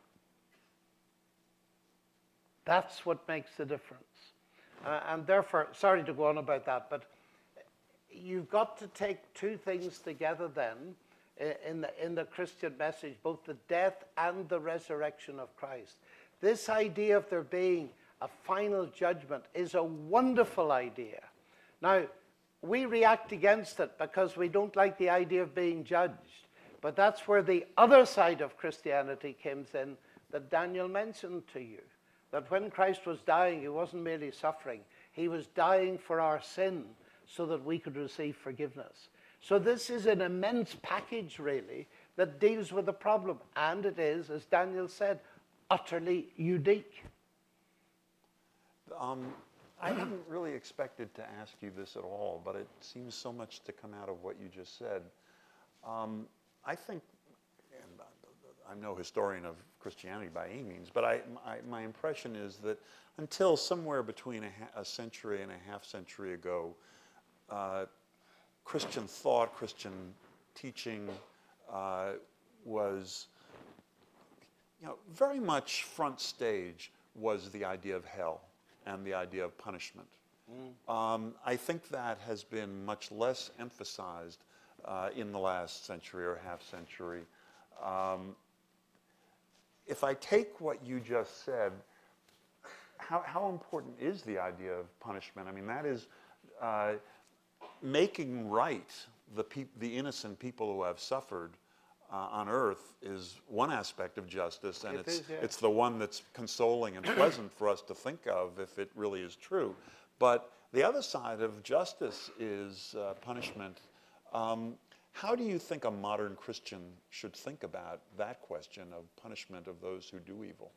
That's what makes the difference. Uh, and therefore, sorry to go on about that, but you've got to take two things together then in the, in the Christian message, both the death and the resurrection of Christ. This idea of there being a final judgment is a wonderful idea. Now, we react against it because we don't like the idea of being judged. But that's where the other side of Christianity comes in that Daniel mentioned to you. That when Christ was dying, he wasn't merely suffering. He was dying for our sin so that we could receive forgiveness. So this is an immense package, really, that deals with the problem. And it is, as Daniel said, utterly unique.
Um, I hadn't really expected to ask you this at all, but it seems so much to come out of what you just said. Um, I think, and I'm no historian of Christianity by any means, but I, my, my impression is that until somewhere between a, ha- a century and a half century ago, uh, Christian thought, Christian teaching uh, was, you know, very much front stage was the idea of hell and the idea of punishment. Mm. Um, I think that has been much less emphasized uh, in the last century or half century. Um, if I take what you just said, how, how important is the idea of punishment? I mean, that is uh, making right the, peop- the innocent people who have suffered uh, on earth is one aspect of justice, and
It
it's,
is, yes.
it's the one that's consoling and pleasant for us to think of if it really is true. But the other side of justice is uh, punishment. Um, how do you think a modern Christian should think about that question of punishment of those who do evil?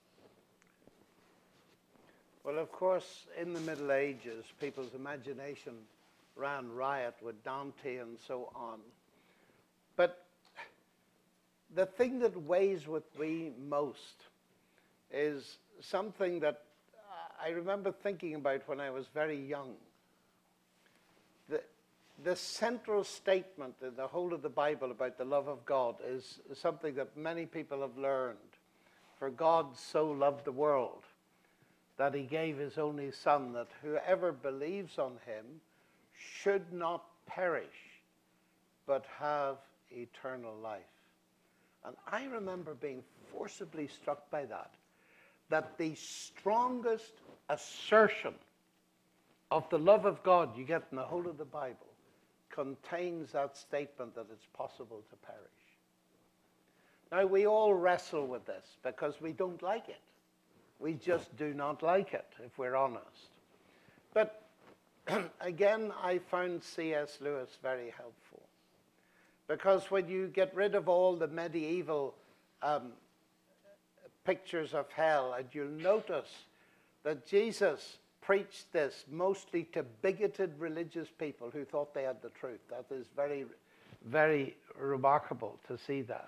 Well, of course, in the Middle Ages, people's imagination ran riot with Dante and so on. But the thing that weighs with me most is something that I remember thinking about when I was very young. The, the central statement in the whole of the Bible about the love of God is something that many people have learned. For God so loved the world that he gave his only Son, that whoever believes on him should not perish, but have eternal life. And I remember being forcibly struck by that, that the strongest assertion of the love of God you get in the whole of the Bible contains that statement that it's possible to perish. Now, we all wrestle with this because we don't like it. We just do not like it, if we're honest. But again, I found C S Lewis very helpful. Because when you get rid of all the medieval um, pictures of hell, and you'll notice that Jesus preached this mostly to bigoted religious people who thought they had the truth. That is very, very remarkable to see that.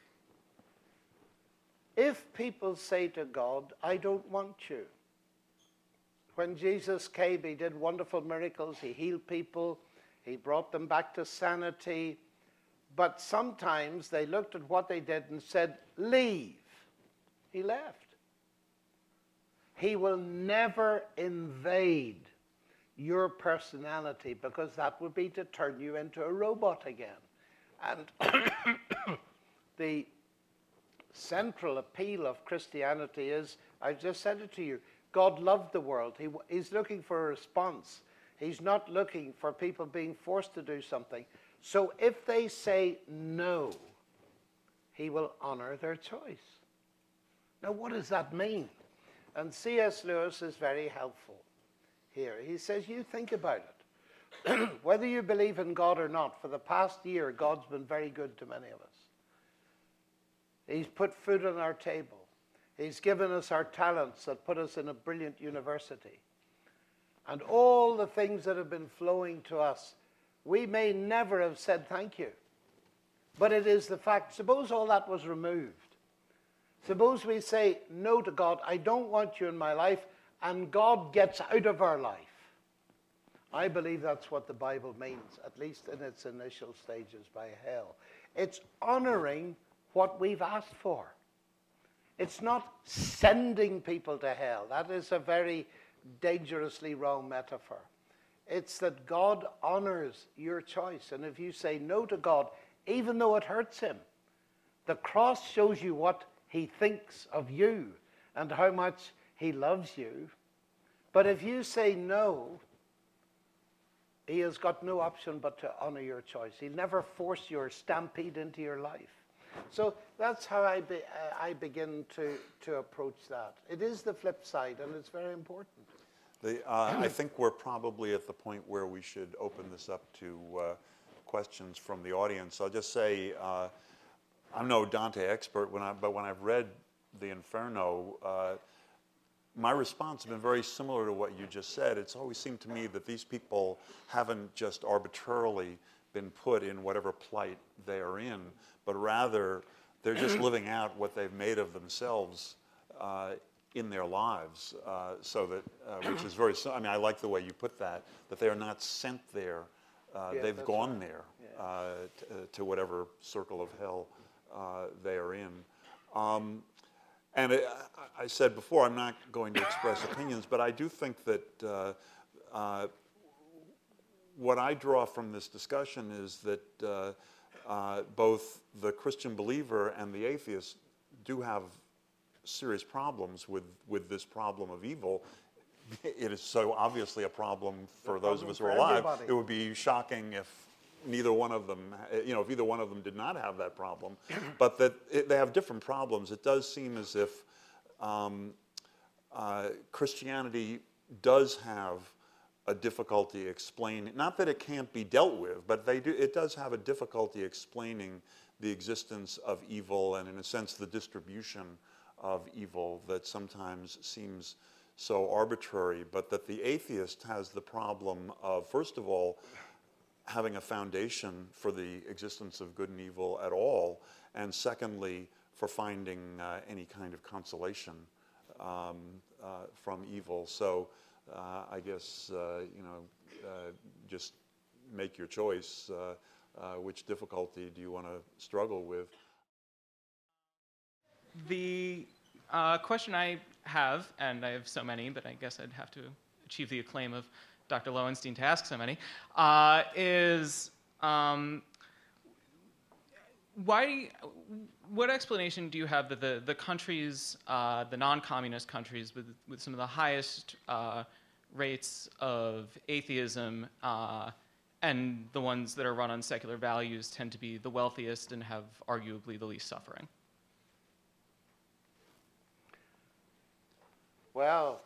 If people say to God, I don't want you. When Jesus came, he did wonderful miracles. He healed people. He brought them back to sanity. But sometimes they looked at what they did and said, leave. He left. He will never invade your personality, because that would be to turn you into a robot again. And the central appeal of Christianity is, I've just said it to you, God loved the world. He, he's looking for a response. He's not looking for people being forced to do something. So if they say no, he will honor their choice. Now, what does that mean? And C S Lewis is very helpful here. He says, you think about it. Whether you believe in God or not, for the past year, God's been very good to many of us. He's put food on our table. He's given us our talents that put us in a brilliant university. And all the things that have been flowing to us, we may never have said thank you. But it is the fact. Suppose all that was removed. Suppose we say no to God, I don't want you in my life, and God gets out of our life. I believe that's what the Bible means, at least in its initial stages, by hell. It's honoring what we've asked for. It's not sending people to hell. That is a very dangerously wrong metaphor. It's that God honors your choice. And if you say no to God, even though it hurts him, the cross shows you what he thinks of you and how much he loves you. But if you say no, he has got no option but to honor your choice. He'll never force you or stampede into your life. So that's how I, be, uh, I begin to, to approach that. It is the flip side, and it's very important.
The, uh, I think we're probably at the point where we should open this up to uh, questions from the audience. I'll just say, uh, I'm no Dante expert, when I, but when I've read the Inferno, uh, my response has been very similar to what you just said. It's always seemed to me that these people haven't just arbitrarily been put in whatever plight they are in, but rather they're just living out what they've made of themselves uh, in their lives. Uh, so that, uh, which is very, I mean, I like the way you put that, that they are not sent there. Uh,
Yeah,
they've gone
right.
there
Yeah.
uh, t- uh, to whatever circle of hell uh, they are in. Um, and it, I, I said before, I'm not going to express opinions, but I do think that uh, uh, what I draw from this discussion is that uh, uh, both the Christian believer and the atheist do have serious problems with, with this problem of evil. It is so obviously a problem for
A
those
problem
of us who are
for
alive.
everybody.
It would be shocking if neither one of them, you know, if either one of them did not have that problem, but that it, they have different problems. It does seem as if um, uh, Christianity does have a difficulty explaining, not that it can't be dealt with, but they do, it does have a difficulty explaining the existence of evil and, in a sense, the distribution of evil that sometimes seems so arbitrary, but that the atheist has the problem of, first of all, having a foundation for the existence of good and evil at all, and secondly, for finding uh, any kind of consolation um, uh, from evil. So uh, I guess, uh, you know, uh, just make your choice. Uh, uh, which difficulty do you want to struggle with?
The uh, question I have, and I have so many, but I guess I'd have to achieve the acclaim of Doctor Lowenstein to ask so many, uh, is um, why, what explanation do you have that the, the countries, uh, the non-communist countries with, with some of the highest uh, rates of atheism uh, and the ones that are run on secular values tend to be the wealthiest and have arguably the least suffering?
Well,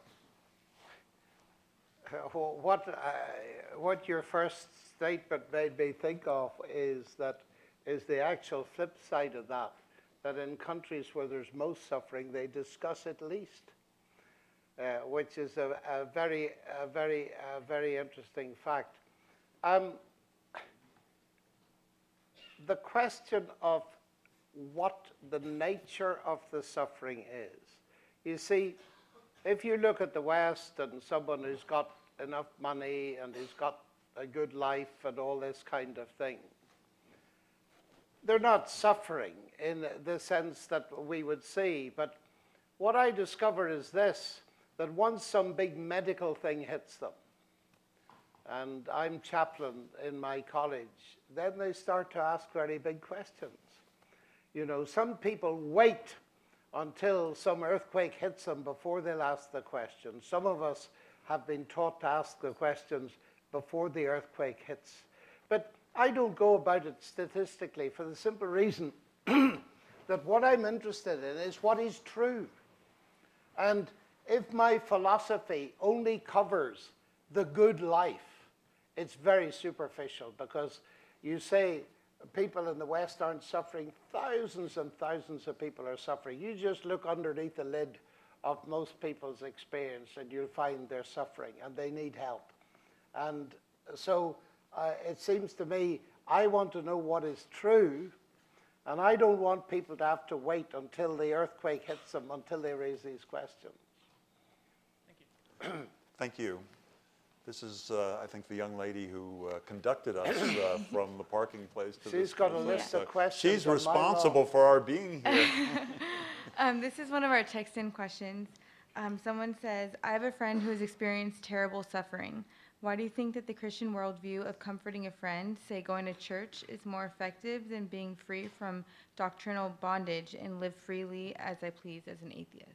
what, uh, what your first statement made me think of is that is the actual flip side of that, that in countries where there's most suffering, they discuss it least, uh, which is a, a very, a very, a very interesting fact. Um, the question of what the nature of the suffering is, you see, if you look at the West and someone who's got enough money and who's got a good life and all this kind of thing, they're not suffering in the sense that we would see. But what I discover is this, that once some big medical thing hits them, and I'm chaplain in my college, then they start to ask very big questions. You know, some people wait until some earthquake hits them before they'll ask the question. Some of us have been taught to ask the questions before the earthquake hits. But I don't go about it statistically for the simple reason that what I'm interested in is what is true. And if my philosophy only covers the good life, it's very superficial, because you say people in the West aren't suffering. Thousands and thousands of people are suffering. You just look underneath the lid of most people's experience and you'll find they're suffering and they need help. And so uh, it seems to me, I want to know what is true, and I don't want people to have to wait until the earthquake hits them until they raise these questions.
Thank you.
Thank you. This is, uh, I think, the young lady who uh, conducted us uh, from the parking place to
She's
this.
got a
place.
list
So
of questions.
She's
on my
responsible
wall.
for our being here.
Um, this is one of our text-in questions. Um, someone says, I have a friend who has experienced terrible suffering. Why do you think that the Christian worldview of comforting a friend, say going to church, is more effective than being free from doctrinal bondage and live freely as I please as an atheist?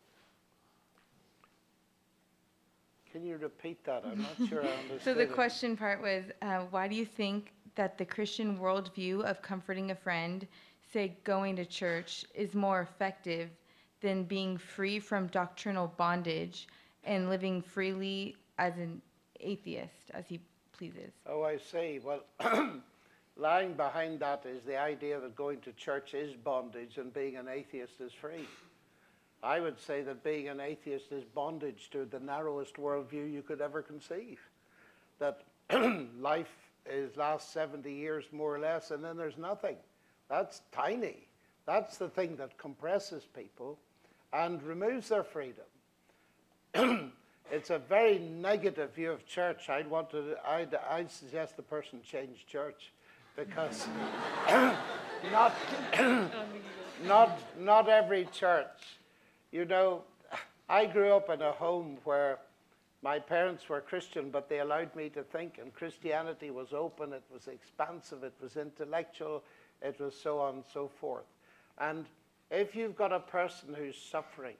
Can you repeat that? I'm not sure I understood.
So the
it.
question part was, uh, why do you think that the Christian worldview of comforting a friend, say going to church, is more effective than being free from doctrinal bondage and living freely as an atheist as he pleases?
Oh, I see. Well, lying behind that is the idea that going to church is bondage and being an atheist is free. I would say that being an atheist is bondage to the narrowest worldview you could ever conceive. That life is lasts seventy years more or less, and then there's nothing. That's tiny. That's the thing that compresses people and removes their freedom. It's a very negative view of church. I'd want to. I'd, I'd suggest the person change church, because not not not every church. You know, I grew up in a home where my parents were Christian, but they allowed me to think, and Christianity was open, it was expansive, it was intellectual, it was so on and so forth. And if you've got a person who's suffering,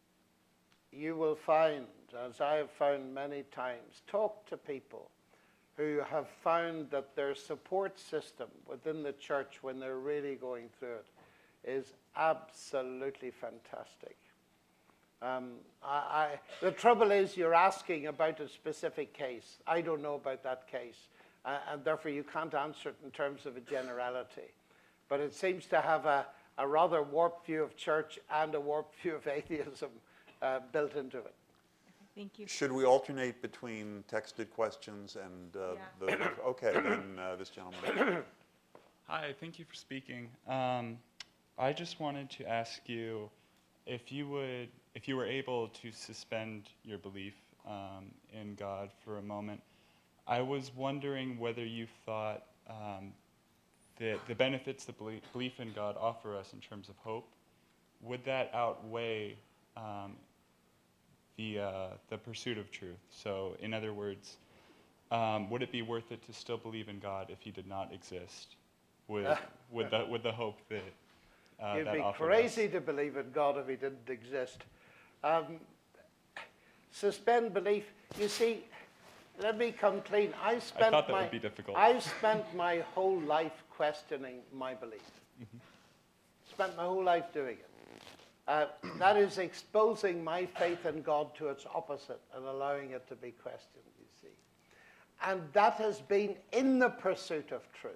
you will find, as I have found many times, talk to people who have found that their support system within the church when they're really going through it is absolutely fantastic. Um, I, I, the trouble is you're asking about a specific case. I don't know about that case, uh, and therefore you can't answer it in terms of a generality. But it seems to have a, a rather warped view of church and a warped view of atheism uh, built into it.
Thank you.
Should we alternate between texted questions and uh,
Yeah.
the, okay, then uh, this gentleman.
Hi, thank you for speaking. Um, I just wanted to ask you if you would, if you were able to suspend your belief um, in God for a moment. I was wondering whether you thought um, that the benefits that belie- belief in God offer us in terms of hope, would that outweigh um, the uh, the pursuit of truth? So, in other words, um, would it be worth it to still believe in God if He did not exist? With with the with the hope that uh,
You'd
that
be
offered
crazy
us?
to believe in God if He didn't exist. Um, suspend belief. You see, let me come clean. I spent
thought that
my
would be difficult.
I spent my whole life questioning my belief.
Mm-hmm.
Spent my whole life doing it. Uh, that is exposing my faith in God to its opposite and allowing it to be questioned, you see. And that has been in the pursuit of truth.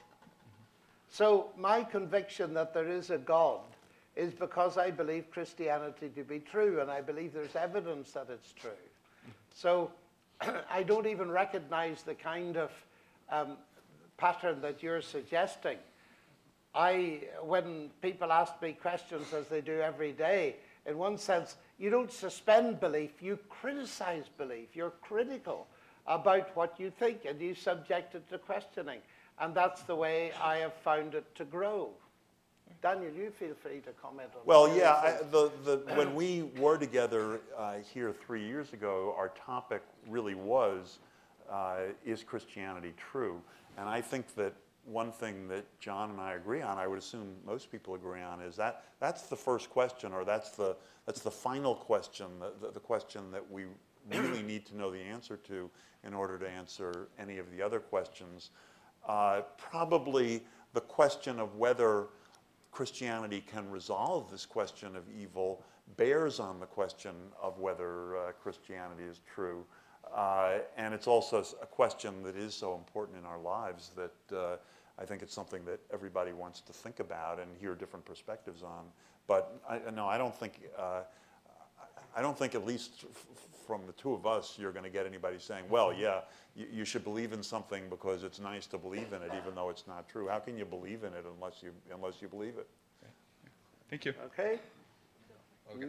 So my conviction that there is a God is because I believe Christianity to be true, and I believe there's evidence that it's true. So I don't even recognize the kind of um, pattern that you're suggesting. I, when people ask me questions, as they do every day, in one sense, you don't suspend belief, you criticize belief. You're critical about what you think, and you subject it to questioning. And that's the way I have found it to grow. Daniel, you feel free to comment on
Well,
that.
yeah, I, the, the, when we were together uh, here three years ago, our topic really was, uh, is Christianity true? And I think that one thing that John and I agree on, I would assume most people agree on, is that that's the first question, or that's the, that's the final question, the, the, the question that we really need to know the answer to in order to answer any of the other questions. Uh, probably the question of whether Christianity can resolve this question of evil bears on the question of whether uh, Christianity is true. Uh, and it's also a question that is so important in our lives that uh, I think it's something that everybody wants to think about and hear different perspectives on. But I, no, I don't think, uh, I don't think at least f from the two of us, you're going to get anybody saying, well, yeah, you, you should believe in something because it's nice to believe in it, even though it's not true. How can you believe in it unless you, unless you believe it?
Thank you.
Okay?
Okay.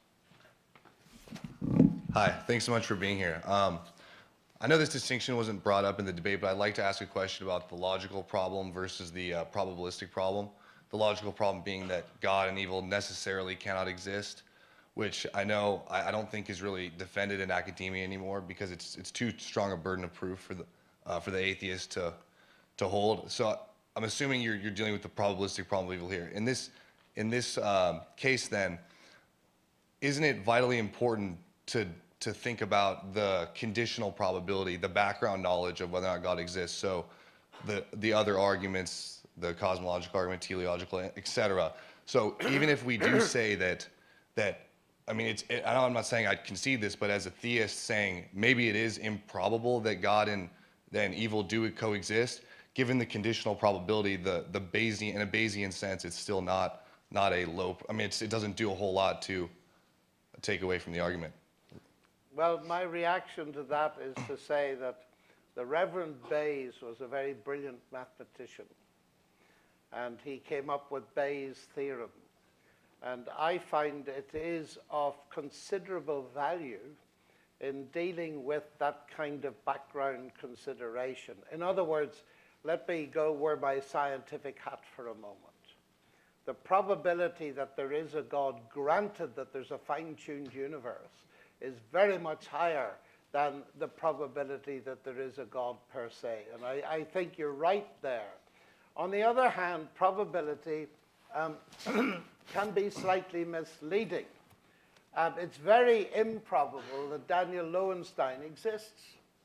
Hi, thanks so much for being here. Um, I know this distinction wasn't brought up in the debate, but I'd like to ask a question about the logical problem versus the uh, probabilistic problem. The logical problem being that God and evil necessarily cannot exist, which I know I, I don't think is really defended in academia anymore because it's it's too strong a burden of proof for the uh, for the atheist to to hold. So I'm assuming you're you're dealing with the probabilistic problem of evil here. In this in this um, case, then, isn't it vitally important to to think about the conditional probability, the background knowledge of whether or not God exists? So the the other arguments, the cosmological argument, teleological, et cetera. So even if we do say that that I mean, it's, it, I know I'm not saying I'd concede this, but as a theist saying maybe it is improbable that God and then evil do coexist, given the conditional probability, the the Bayesian, in a Bayesian sense, it's still not not a low. I mean, it's, it doesn't do a whole lot to take away from the argument.
Well, my reaction to that is to say that the Reverend Bayes was a very brilliant mathematician, and he came up with Bayes' theorem. And I find it is of considerable value in dealing with that kind of background consideration. In other words, let me go wear my scientific hat for a moment. The probability that there is a God, granted that there's a fine-tuned universe, is very much higher than the probability that there is a God per se. And I, I think you're right there. On the other hand, probability um, can be slightly misleading. Um, it's very improbable that Daniel Lowenstein exists.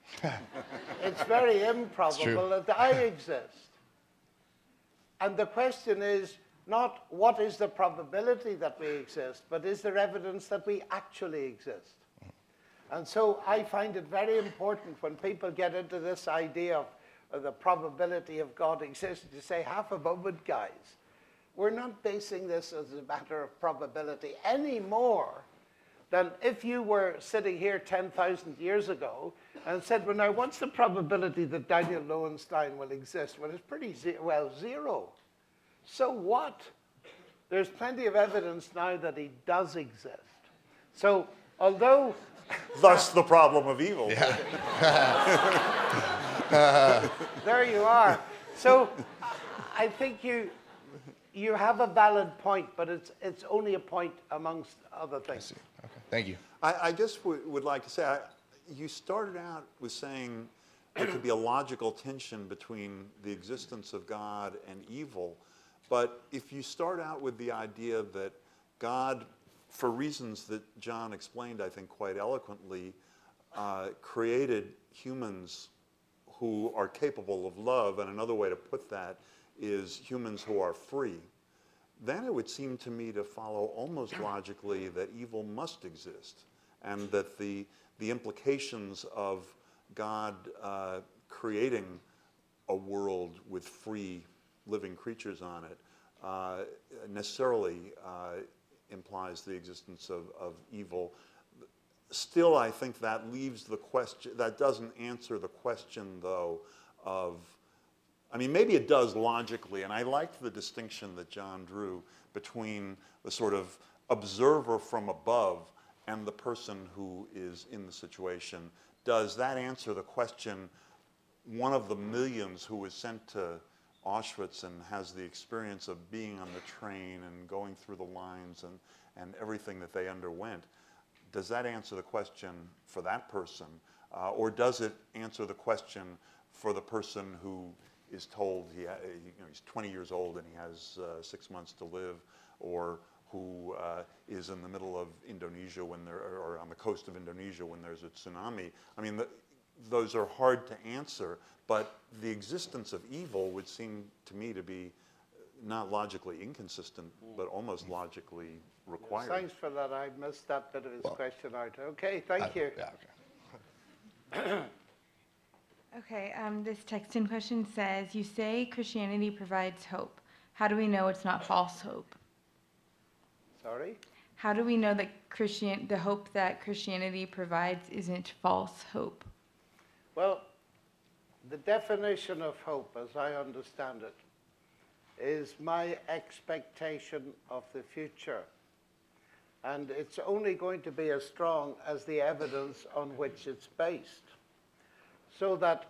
It's very improbable that I exist. And the question is not what is the probability that we exist, but is there evidence that we actually exist? And so I find it very important when people get into this idea of, of the probability of God existing to say, half a moment, guys. We're not basing this as a matter of probability any more than if you were sitting here ten thousand years ago and said, well, now, what's the probability that Daniel Lowenstein will exist? Well, it's pretty, ze well, zero. So what? There's plenty of evidence now that he does exist. So although...
Thus the problem of evil.
Yeah.
There you are. So I think you... You have a valid point, but it's, it's only a point amongst other things.
I see. Okay. Thank you.
I, I just would would like to say, I, you started out with saying there could be a logical tension between the existence of God and evil. But if you start out with the idea that God, for reasons that John explained, I think, quite eloquently, uh, created humans who are capable of love, and another way to put that is humans who are free, then it would seem to me to follow almost logically that evil must exist, and that the, the implications of God uh, creating a world with free living creatures on it uh, necessarily uh, implies the existence of, of evil. Still, I think that leaves the question, that doesn't answer the question, though, of I mean, maybe it does logically, and I liked the distinction that John drew between the sort of observer from above and the person who is in the situation. Does that answer the question, one of the millions who was sent to Auschwitz and has the experience of being on the train and going through the lines and, and everything that they underwent, does that answer the question for that person? Uh, or does it answer the question for the person who is told he, you know, he's twenty years old and he has uh, six months to live, or who uh, is in the middle of Indonesia when there, or on the coast of Indonesia when there's a tsunami? I mean, the, those are hard to answer, but the existence of evil would seem to me to be not logically inconsistent, but almost logically required.
Thanks for that. I missed that bit of his
Well,
question out. Okay, thank
I,
you.
Yeah, okay.
Okay, um, this text-in question says, you say Christianity provides hope. How do we know it's not false hope?
Sorry?
How do we know that Christian, the hope that Christianity provides isn't false hope?
Well, the definition of hope, as I understand it, is my expectation of the future. And it's only going to be as strong as the evidence on which it's based. So that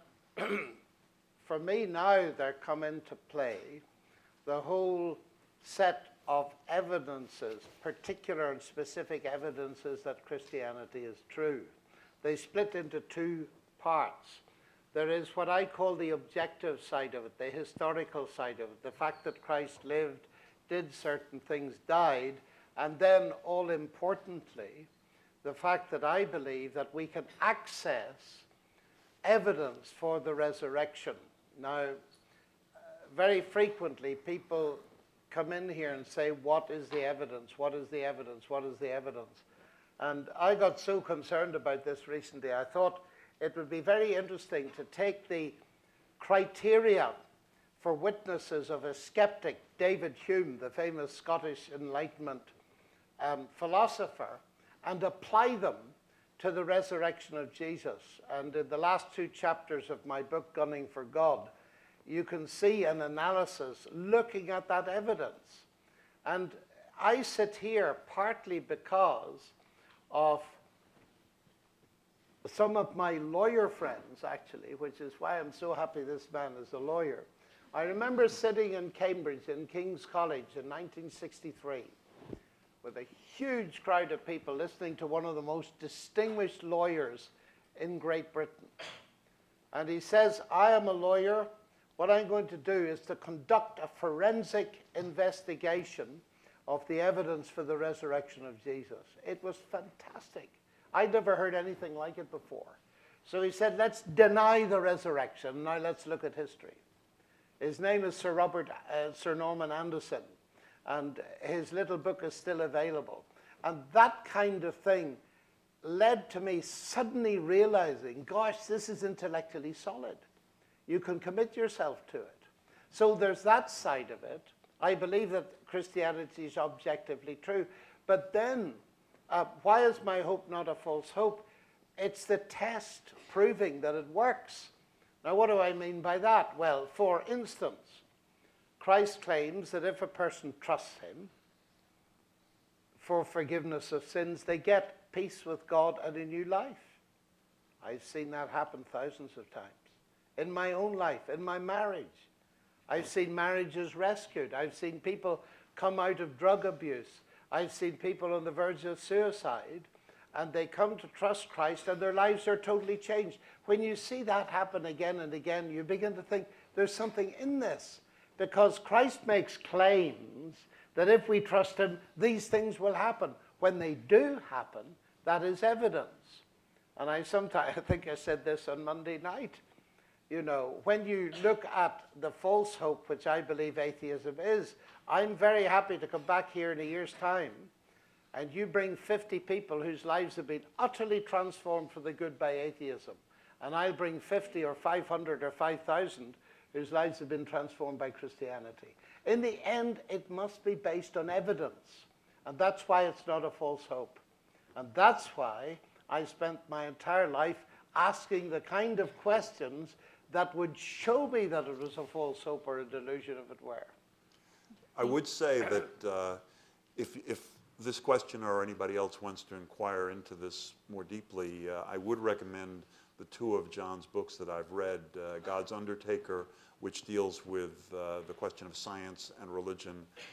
for me now there come into play the whole set of evidences, particular and specific evidences that Christianity is true. They split into two parts. There is what I call the objective side of it, the historical side of it, the fact that Christ lived, did certain things, died, and then, all importantly, the fact that I believe that we can access evidence for the resurrection. Now, uh, very frequently people come in here and say, what is the evidence? What is the evidence? What is the evidence? And I got so concerned about this recently, I thought it would be very interesting to take the criteria for witnesses of a skeptic, David Hume, the famous Scottish Enlightenment um, philosopher, and apply them to the resurrection of Jesus. And in the last two chapters of my book, Gunning for God, you can see an analysis looking at that evidence. And I sit here partly because of some of my lawyer friends, actually, which is why I'm so happy this man is a lawyer. I remember sitting in Cambridge in King's College in nineteen sixty-three with a huge crowd of people listening to one of the most distinguished lawyers in Great Britain. And he says, I am a lawyer. What I'm going to do is to conduct a forensic investigation of the evidence for the resurrection of Jesus. It was fantastic. I'd never heard anything like it before. So he said, let's deny the resurrection. Now let's look at history. His name is Sir Robert, uh, Sir Norman Anderson, and his little book is still available. And that kind of thing led to me suddenly realizing, gosh, this is intellectually solid. You can commit yourself to it. So there's that side of it. I believe that Christianity is objectively true. But then, uh, why is my hope not a false hope? It's the test proving that it works. Now, what do I mean by that? Well, for instance, Christ claims that if a person trusts him for forgiveness of sins, they get peace with God and a new life. I've seen that happen thousands of times. In my own life, in my marriage. I've seen marriages rescued. I've seen people come out of drug abuse. I've seen people on the verge of suicide, and they come to trust Christ, and their lives are totally changed. When you see that happen again and again, you begin to think there's something in this, because Christ makes claims that if we trust him, these things will happen. When they do happen, that is evidence. And I sometimes, I think I said this on Monday night, you know, when you look at the false hope, which I believe atheism is, I'm very happy to come back here in a year's time and you bring fifty people whose lives have been utterly transformed for the good by atheism. And I'll bring fifty or five hundred or five thousand whose lives have been transformed by Christianity. In the end, it must be based on evidence. And that's why it's not a false hope. And that's why I spent my entire life asking the kind of questions that would show me that it was a false hope or a delusion if it were.
I would say that uh, if, if this questioner or anybody else wants to inquire into this more deeply, uh, I would recommend the two of John's books that I've read, uh, God's Undertaker, which deals with uh, the question of science and religion,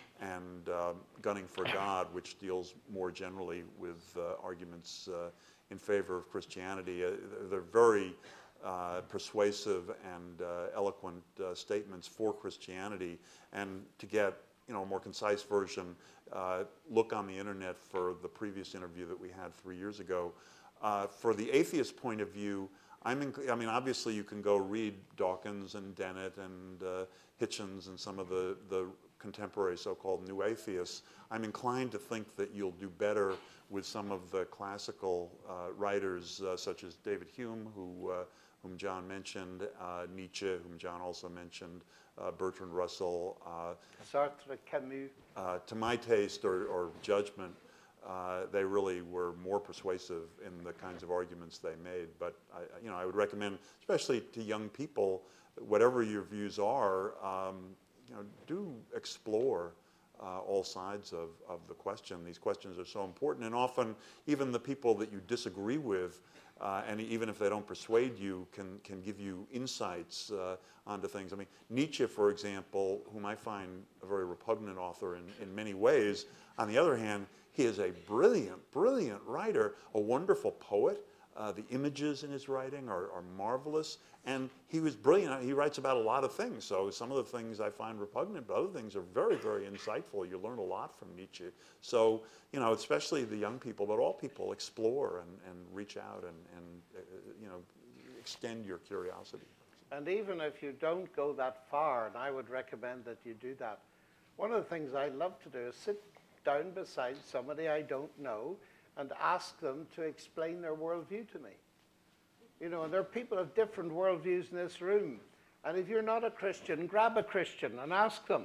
and uh, Gunning for God, which deals more generally with uh, arguments uh, in favor of Christianity. Uh, they're very uh, persuasive and uh, eloquent uh, statements for Christianity. And to get you know a more concise version, uh, look on the internet for the previous interview that we had three years ago. Uh, for the atheist point of view, I'm in, I mean, obviously you can go read Dawkins and Dennett and uh, Hitchens and some of the, the contemporary so-called new atheists. I'm inclined to think that you'll do better with some of the classical uh, writers uh, such as David Hume, who, uh, whom John mentioned, uh, Nietzsche, whom John also mentioned, uh, Bertrand Russell. Uh,
Sartre, Camus.
Uh, to my taste or, or judgment, Uh, they really were more persuasive in the kinds of arguments they made. But I, you know, I would recommend, especially to young people, whatever your views are, um, you know, do explore uh, all sides of, of the question. These questions are so important, and often even the people that you disagree with, uh, and even if they don't persuade you, can can give you insights uh, onto things. I mean, Nietzsche, for example, whom I find a very repugnant author in, in many ways. On the other hand, he is a brilliant, brilliant writer, a wonderful poet. Uh, the images in his writing are, are marvelous, and he was brilliant. He writes about a lot of things, so some of the things I find repugnant, but other things are very, very insightful. You learn a lot from Nietzsche. So, you know, especially the young people, but all people, explore and, and reach out and, and uh, you know, extend your curiosity.
And even if you don't go that far, and I would recommend that you do that, one of the things I love to do is sit down beside somebody I don't know and ask them to explain their worldview to me. You know, and there are people of different worldviews in this room. And if you're not a Christian, grab a Christian and ask them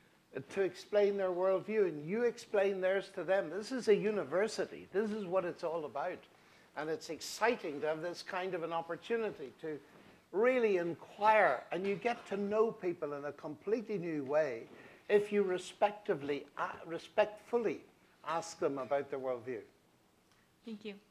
to explain their worldview, and you explain theirs to them. This is a university. This is what it's all about. And it's exciting to have this kind of an opportunity to really inquire, and you get to know people in a completely new way if you respectively, uh, respectfully ask them about their worldview.
Thank you.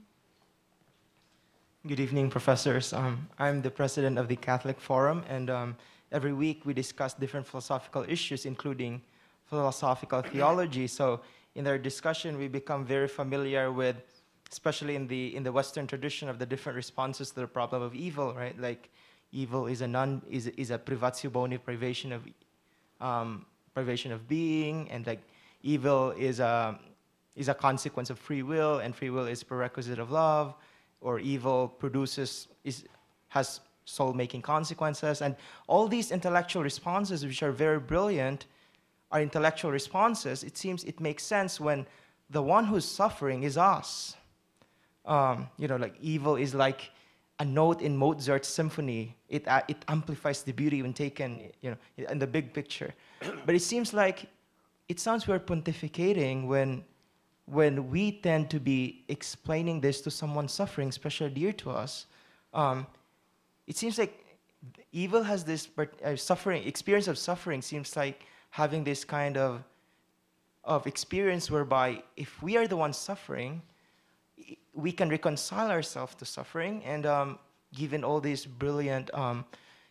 Good evening, professors. Um, I'm the president of the Catholic Forum, and um, every week we discuss different philosophical issues, including philosophical theology. So in our discussion, we become very familiar with, especially in the in the Western tradition, of the different responses to the problem of evil, right? Like, evil is a non is is a privatio boni, privation of um, privation of being, and like evil is a is a consequence of free will, and free will is prerequisite of love, or evil produces is has soul-making consequences, and all these intellectual responses, which are very brilliant, are intellectual responses. It seems it makes sense when the one who's suffering is us. Um, you know, like evil is like a note in Mozart's symphony. It uh, it amplifies the beauty when taken, you know, in the big picture. But it seems like it sounds we're pontificating when when we tend to be explaining this to someone suffering, especially dear to us. Um, it seems like evil has this uh, suffering experience of suffering. Seems like having this kind of of experience whereby if we are the ones suffering, we can reconcile ourselves to suffering, and um, given all these brilliant um,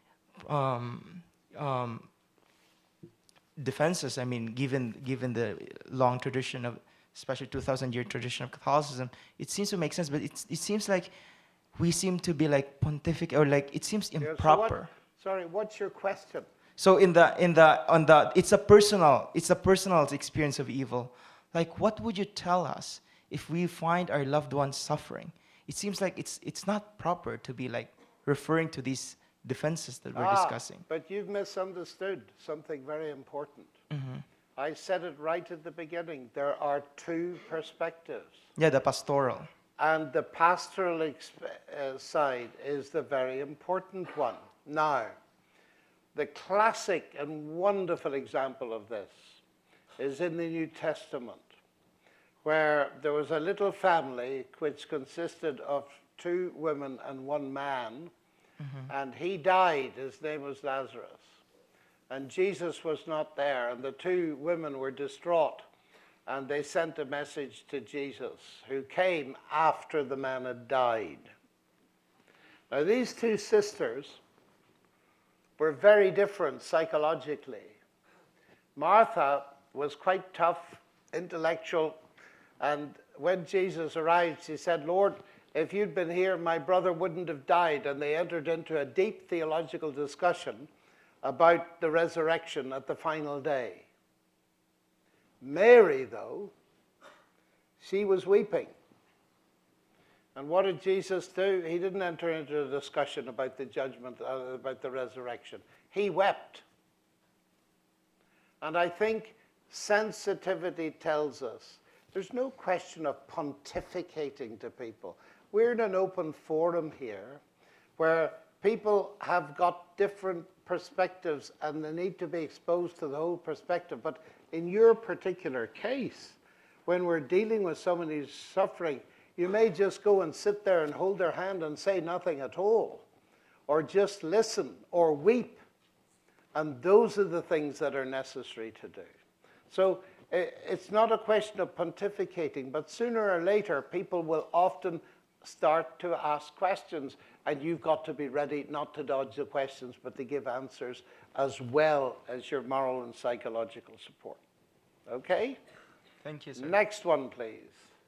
um, um, defenses, I mean, given given the long tradition of, especially two thousand year tradition of Catholicism, it seems to make sense. But it's, it seems like we seem to be like pontific, or like it seems improper.
Yeah, so what, sorry, what's your question?
So in the in the on the it's a personal it's a personal experience of evil. Like, what would you tell us if we find our loved ones suffering? It seems like it's it's not proper to be like referring to these defenses that we're
ah,
discussing.
But you've misunderstood something very important.
Mm-hmm.
I said it right at the beginning. There are two perspectives.
Yeah, the pastoral.
And the pastoral exp- uh, side is the very important one. Now, the classic and wonderful example of this is in the New Testament, where there was a little family which consisted of two women and one man, mm-hmm. and he died. His name was Lazarus. And Jesus was not there, and the two women were distraught, and they sent a message to Jesus, who came after the man had died. Now, these two sisters were very different psychologically. Martha was quite tough, intellectual, and when Jesus arrived, she said, Lord, if you'd been here, my brother wouldn't have died. And they entered into a deep theological discussion about the resurrection at the final day. Mary, though, she was weeping. And what did Jesus do? He didn't enter into a discussion about the judgment, uh, about the resurrection. He wept. And I think sensitivity tells us there's no question of pontificating to people. We're in an open forum here where people have got different perspectives and they need to be exposed to the whole perspective. But in your particular case, when we're dealing with someone who's suffering, you may just go and sit there and hold their hand and say nothing at all, or just listen or weep. And those are the things that are necessary to do. So it's not a question of pontificating, but sooner or later, people will often start to ask questions, and you've got to be ready not to dodge the questions, but to give answers as well as your moral and psychological support. Okay?
Thank you, sir.
Next one, please.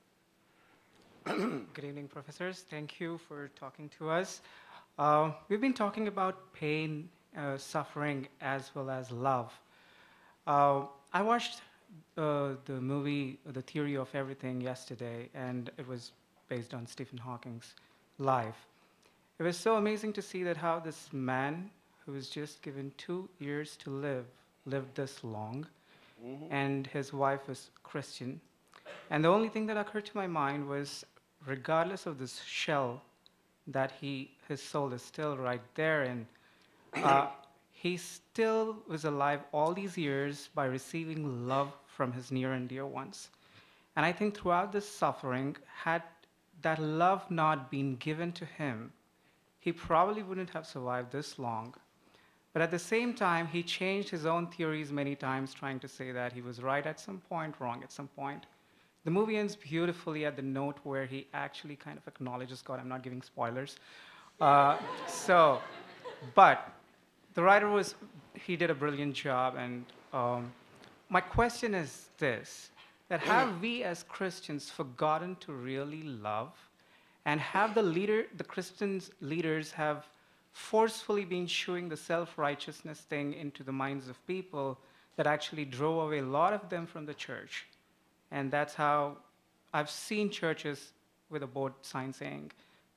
Good evening, professors. Thank you for talking to us. Uh, we've been talking about pain, uh, suffering, as well as love. Uh, I watched uh, the movie The Theory of Everything yesterday, and it was based on Stephen Hawking's life. It was so amazing to see that how this man who was just given two years to live lived this long, mm-hmm. and his wife was Christian. And the only thing that occurred to my mind was, regardless of this shell that he, his soul is still right there in, uh, he still was alive all these years by receiving love from his near and dear ones. And I think throughout this suffering, had that love not been given to him, he probably wouldn't have survived this long. But at the same time, he changed his own theories many times, trying to say that he was right at some point, wrong at some point. The movie ends beautifully at the note where he actually kind of acknowledges God. I'm not giving spoilers. Uh, so, but the writer was, he did a brilliant job. And um, my question is this, that have we as Christians forgotten to really love? And have the leader, the Christians leaders have forcefully been showing the self-righteousness thing into the minds of people that actually drove away a lot of them from the church? And that's how I've seen churches with a board sign saying,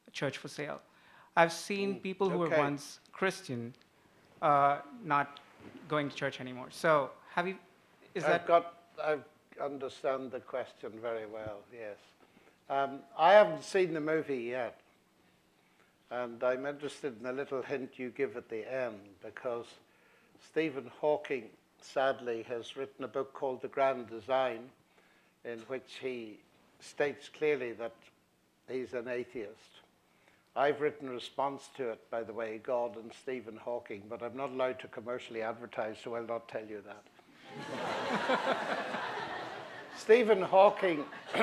church for sale. I've seen people who were
okay.
once Christian uh, not going to church anymore. So have you, is
I've
that?
got, I understand the question very well, yes. Um, I haven't seen the movie yet. And I'm interested in the little hint you give at the end, because Stephen Hawking, sadly, has written a book called The Grand Design, in which he states clearly that he's an atheist. I've written a response to it, by the way, God and Stephen Hawking, but I'm not allowed to commercially advertise, so I'll not tell you that. Stephen Hawking,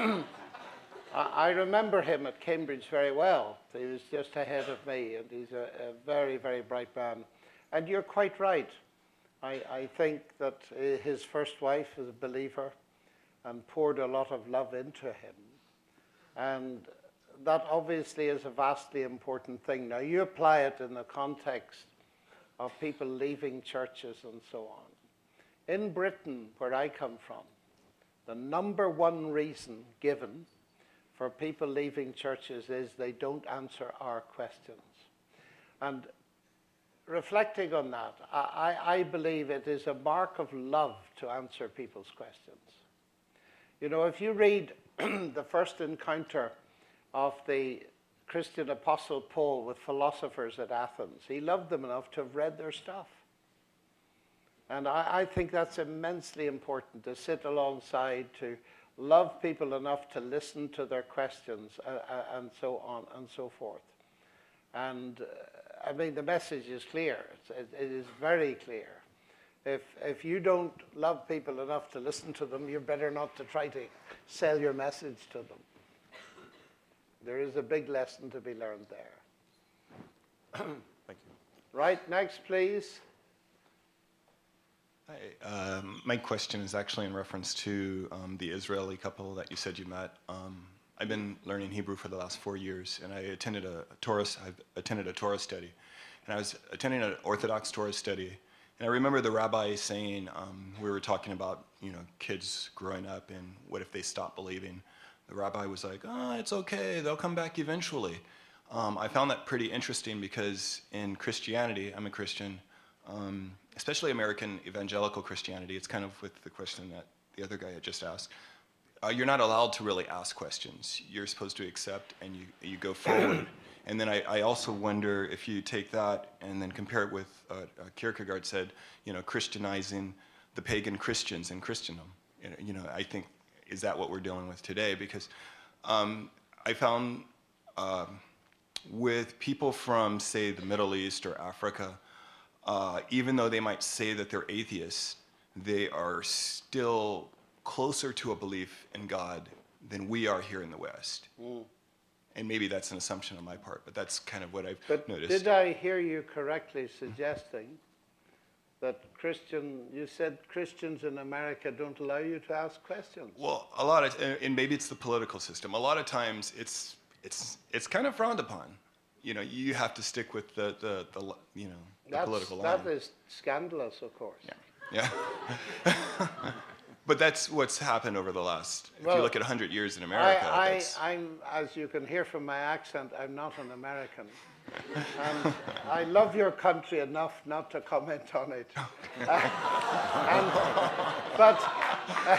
I remember him at Cambridge very well. He was just ahead of me, and he's a, a very, very bright man. And you're quite right. I, I think that his first wife was a believer and poured a lot of love into him. And that obviously is a vastly important thing. Now, you apply it in the context of people leaving churches and so on. In Britain, where I come from, the number one reason given for people leaving churches is they don't answer our questions. And reflecting on that, I, I believe it is a mark of love to answer people's questions. You know, if you read the first encounter of the Christian apostle Paul with philosophers at Athens, he loved them enough to have read their stuff. And I, I think that's immensely important, to sit alongside, to love people enough to listen to their questions, uh, uh, and so on and so forth. And uh, I mean, the message is clear. It's, it, it is very clear. If, if you don't love people enough to listen to them, you're better not to try to sell your message to them. There is a big lesson to be learned there.
Thank you.
Right, next, please.
Hi, um, my question is actually in reference to um, the Israeli couple that you said you met. Um, I've been learning Hebrew for the last four years, and I attended a Torah. I've attended a Torah study, and I was attending an Orthodox Torah study. And I remember the rabbi saying, um, we were talking about, you know, kids growing up and what if they stop believing. The rabbi was like, oh, it's okay, they'll come back eventually. Um, I found that pretty interesting because in Christianity, I'm a Christian, um, especially American evangelical Christianity, it's kind of with the question that the other guy had just asked. Uh, you're not allowed to really ask questions. You're supposed to accept and you, you go forward. And then I, I also wonder if you take that and then compare it with uh, uh, Kierkegaard said, you know, Christianizing the pagan Christians in Christendom. You know, you know, I think, is that what we're dealing with today? Because um, I found uh, with people from, say, the Middle East or Africa, uh, even though they might say that they're atheists, they are still closer to a belief in God than we are here in the West. Mm. And maybe that's an assumption on my part, but that's kind of what I've
but
noticed.
Did I hear you correctly suggesting that Christian, you said Christians in America don't allow you to ask questions?
Well, a lot of, and maybe it's the political system. A lot of times it's it's it's kind of frowned upon. You know, you have to stick with the the, the you know the
That's,
political line.
That is scandalous, of course.
Yeah. Yeah. But that's what's happened over the last, if
well,
you look at one hundred years in America.
I, I,
that's...
I'm, as you can hear from my accent, I'm not an American. And I love your country enough not to comment on it. Uh, and, but, uh,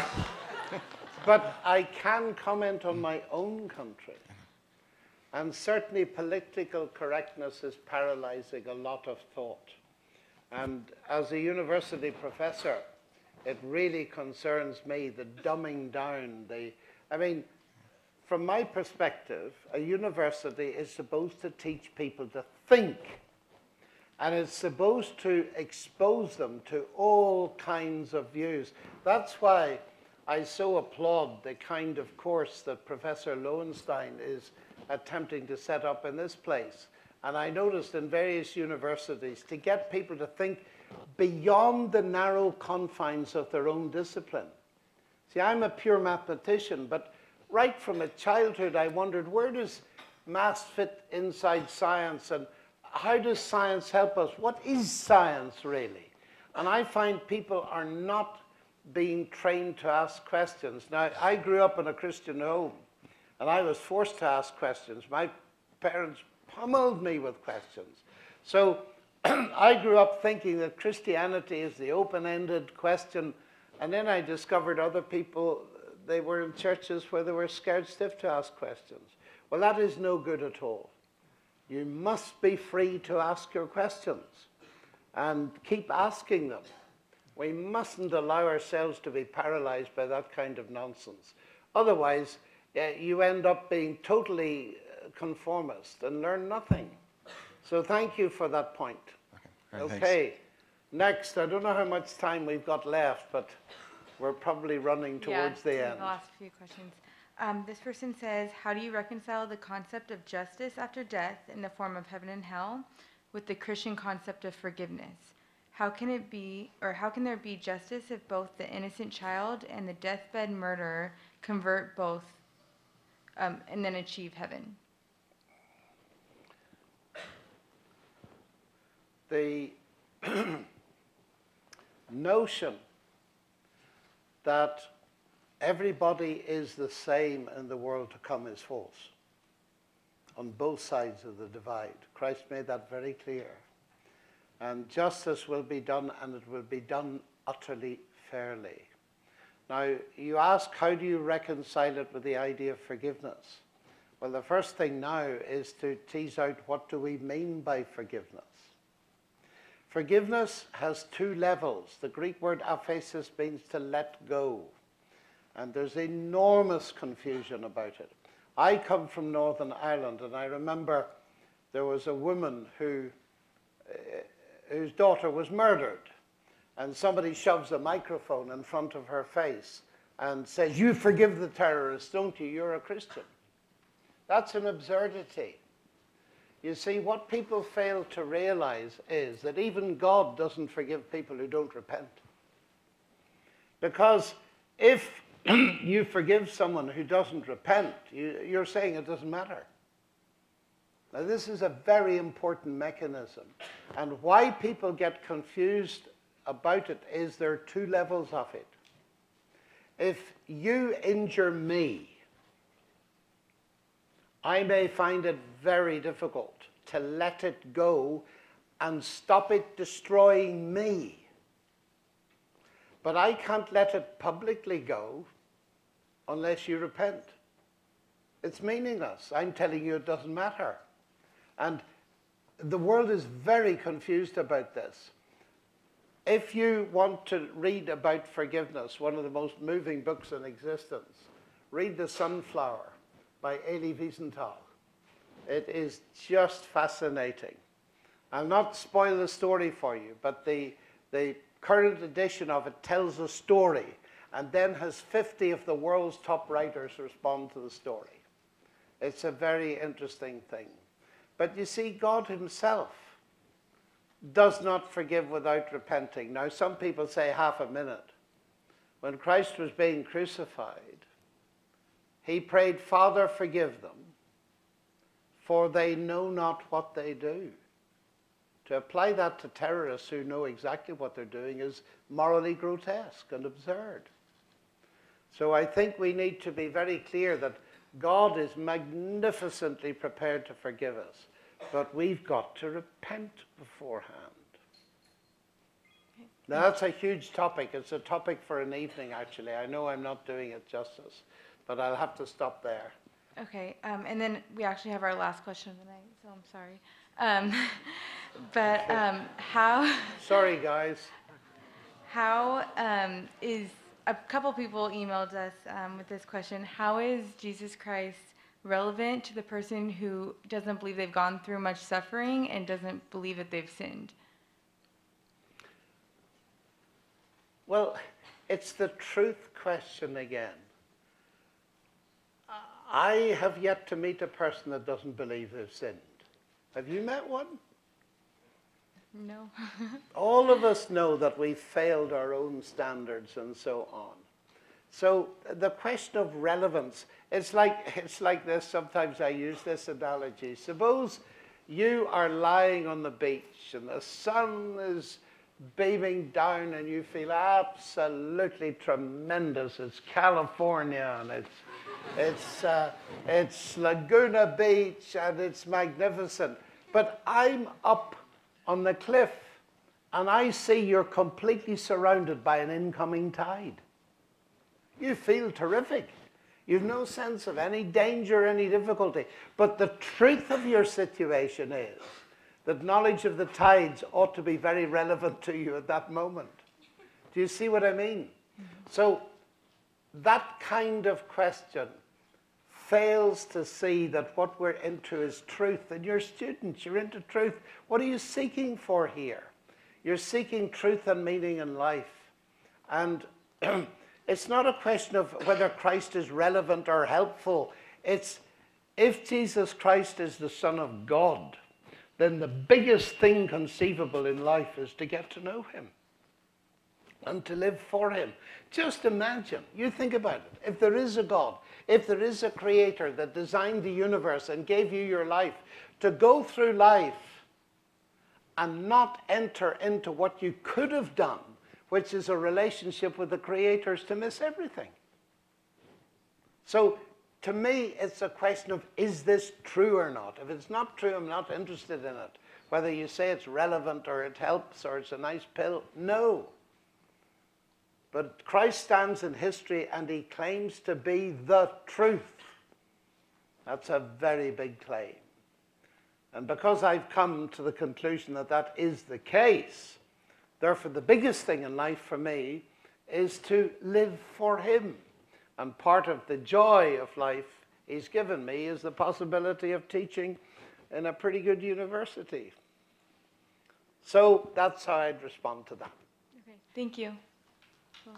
but I can comment on my own country. And certainly political correctness is paralyzing a lot of thought. And as a university professor, it really concerns me, the dumbing down. The, I mean, from my perspective, a university is supposed to teach people to think. And it's supposed to expose them to all kinds of views. That's why I so applaud the kind of course that Professor Lowenstein is attempting to set up in this place. And I noticed in various universities, to get people to think beyond the narrow confines of their own discipline. See, I'm a pure mathematician, but right from a childhood, I wondered, where does maths fit inside science, and how does science help us? What is science, really? And I find people are not being trained to ask questions. Now, I grew up in a Christian home, and I was forced to ask questions. My parents pummeled me with questions. So I grew up thinking that Christianity is the open-ended question, and then I discovered other people, they were in churches where they were scared stiff to ask questions. Well, that is no good at all. You must be free to ask your questions and keep asking them. We mustn't allow ourselves to be paralyzed by that kind of nonsense. Otherwise, uh, you end up being totally conformist and learn nothing. So thank you for that point.
Okay, right,
okay. Next, I don't know how much time we've got left, but we're probably running towards
yeah,
the end.
The last few questions. Um, this person says, how do you reconcile the concept of justice after death in the form of heaven and hell with the Christian concept of forgiveness? How can it be, or how can there be justice if both the innocent child and the deathbed murderer convert both um, and then achieve heaven?
The notion that everybody is the same in the world to come is false on both sides of the divide. Christ made that very clear. And justice will be done, and it will be done utterly fairly. Now, you ask, how do you reconcile it with the idea of forgiveness? Well, the first thing now is to tease out, what do we mean by forgiveness? Forgiveness has two levels. The Greek word aphesis means to let go. And there's enormous confusion about it. I come from Northern Ireland, and I remember there was a woman who, uh, whose daughter was murdered. And somebody shoves a microphone in front of her face and says, you forgive the terrorists, don't you? You're a Christian. That's an absurdity. You see, what people fail to realize is that even God doesn't forgive people who don't repent. Because if you forgive someone who doesn't repent, you, you're saying it doesn't matter. Now, this is a very important mechanism. And why people get confused about it is there are two levels of it. If you injure me, I may find it very difficult to let it go and stop it destroying me. But I can't let it publicly go unless you repent. It's meaningless. I'm telling you it doesn't matter. And the world is very confused about this. If you want to read about forgiveness, one of the most moving books in existence, read The Sunflower by Elie Wiesenthal's. It is just fascinating. I'll not spoil the story for you, but the, the current edition of it tells a story and then has fifty of the world's top writers respond to the story. It's a very interesting thing. But you see, God himself does not forgive without repenting. Now, some people say half a minute. When Christ was being crucified, he prayed, Father, forgive them, for they know not what they do. To apply that to terrorists who know exactly what they're doing is morally grotesque and absurd. So I think we need to be very clear that God is magnificently prepared to forgive us, but we've got to repent beforehand. Now, that's a huge topic. It's a topic for an evening, actually. I know I'm not doing it justice, but I'll have to stop there.
Okay, um, and then we actually have our last question of the night, so I'm sorry. Um, but um, how...
Sorry, guys.
How um, is... A couple people emailed us um, with this question. How is Jesus Christ relevant to the person who doesn't believe they've gone through much suffering and doesn't believe that they've sinned?
Well, it's the truth question again. I have yet to meet a person that doesn't believe they've sinned. Have you met one?
No.
All of us know that we've failed our own standards and so on. So the question of relevance, it's like, it's like this. Sometimes I use this analogy. Suppose you are lying on the beach and the sun is beaming down and you feel absolutely tremendous. It's California and it's It's, uh, it's Laguna Beach and it's magnificent. But I'm up on the cliff and I see you're completely surrounded by an incoming tide. You feel terrific. You've no sense of any danger, any difficulty. But the truth of your situation is that knowledge of the tides ought to be very relevant to you at that moment. Do you see what I mean? So that kind of question fails to see that what we're into is truth. And you're students, you're into truth. What are you seeking for here? You're seeking truth and meaning in life. And it's not a question of whether Christ is relevant or helpful. It's if Jesus Christ is the Son of God, then the biggest thing conceivable in life is to get to know him and to live for him. Just imagine, you think about it, if there is a God, if there is a creator that designed the universe and gave you your life, to go through life and not enter into what you could have done, which is a relationship with the creator, is to miss everything. So to me, it's a question of, is this true or not? If it's not true, I'm not interested in it. Whether you say it's relevant or it helps or it's a nice pill, no. But Christ stands in history and he claims to be the truth. That's a very big claim. And because I've come to the conclusion that that is the case, therefore the biggest thing in life for me is to live for him. And part of the joy of life he's given me is the possibility of teaching in a pretty good university. So that's how I'd respond to that.
Okay, thank you. Cool.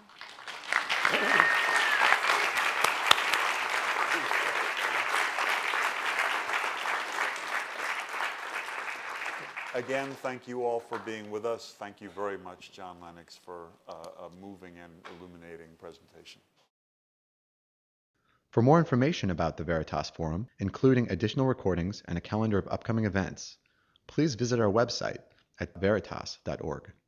Again, thank you all for being with us. Thank you very much, John Lennox, for uh, a moving and illuminating presentation.
For more information about the Veritas Forum, including additional recordings and a calendar of upcoming events, please visit our website at veritas dot org.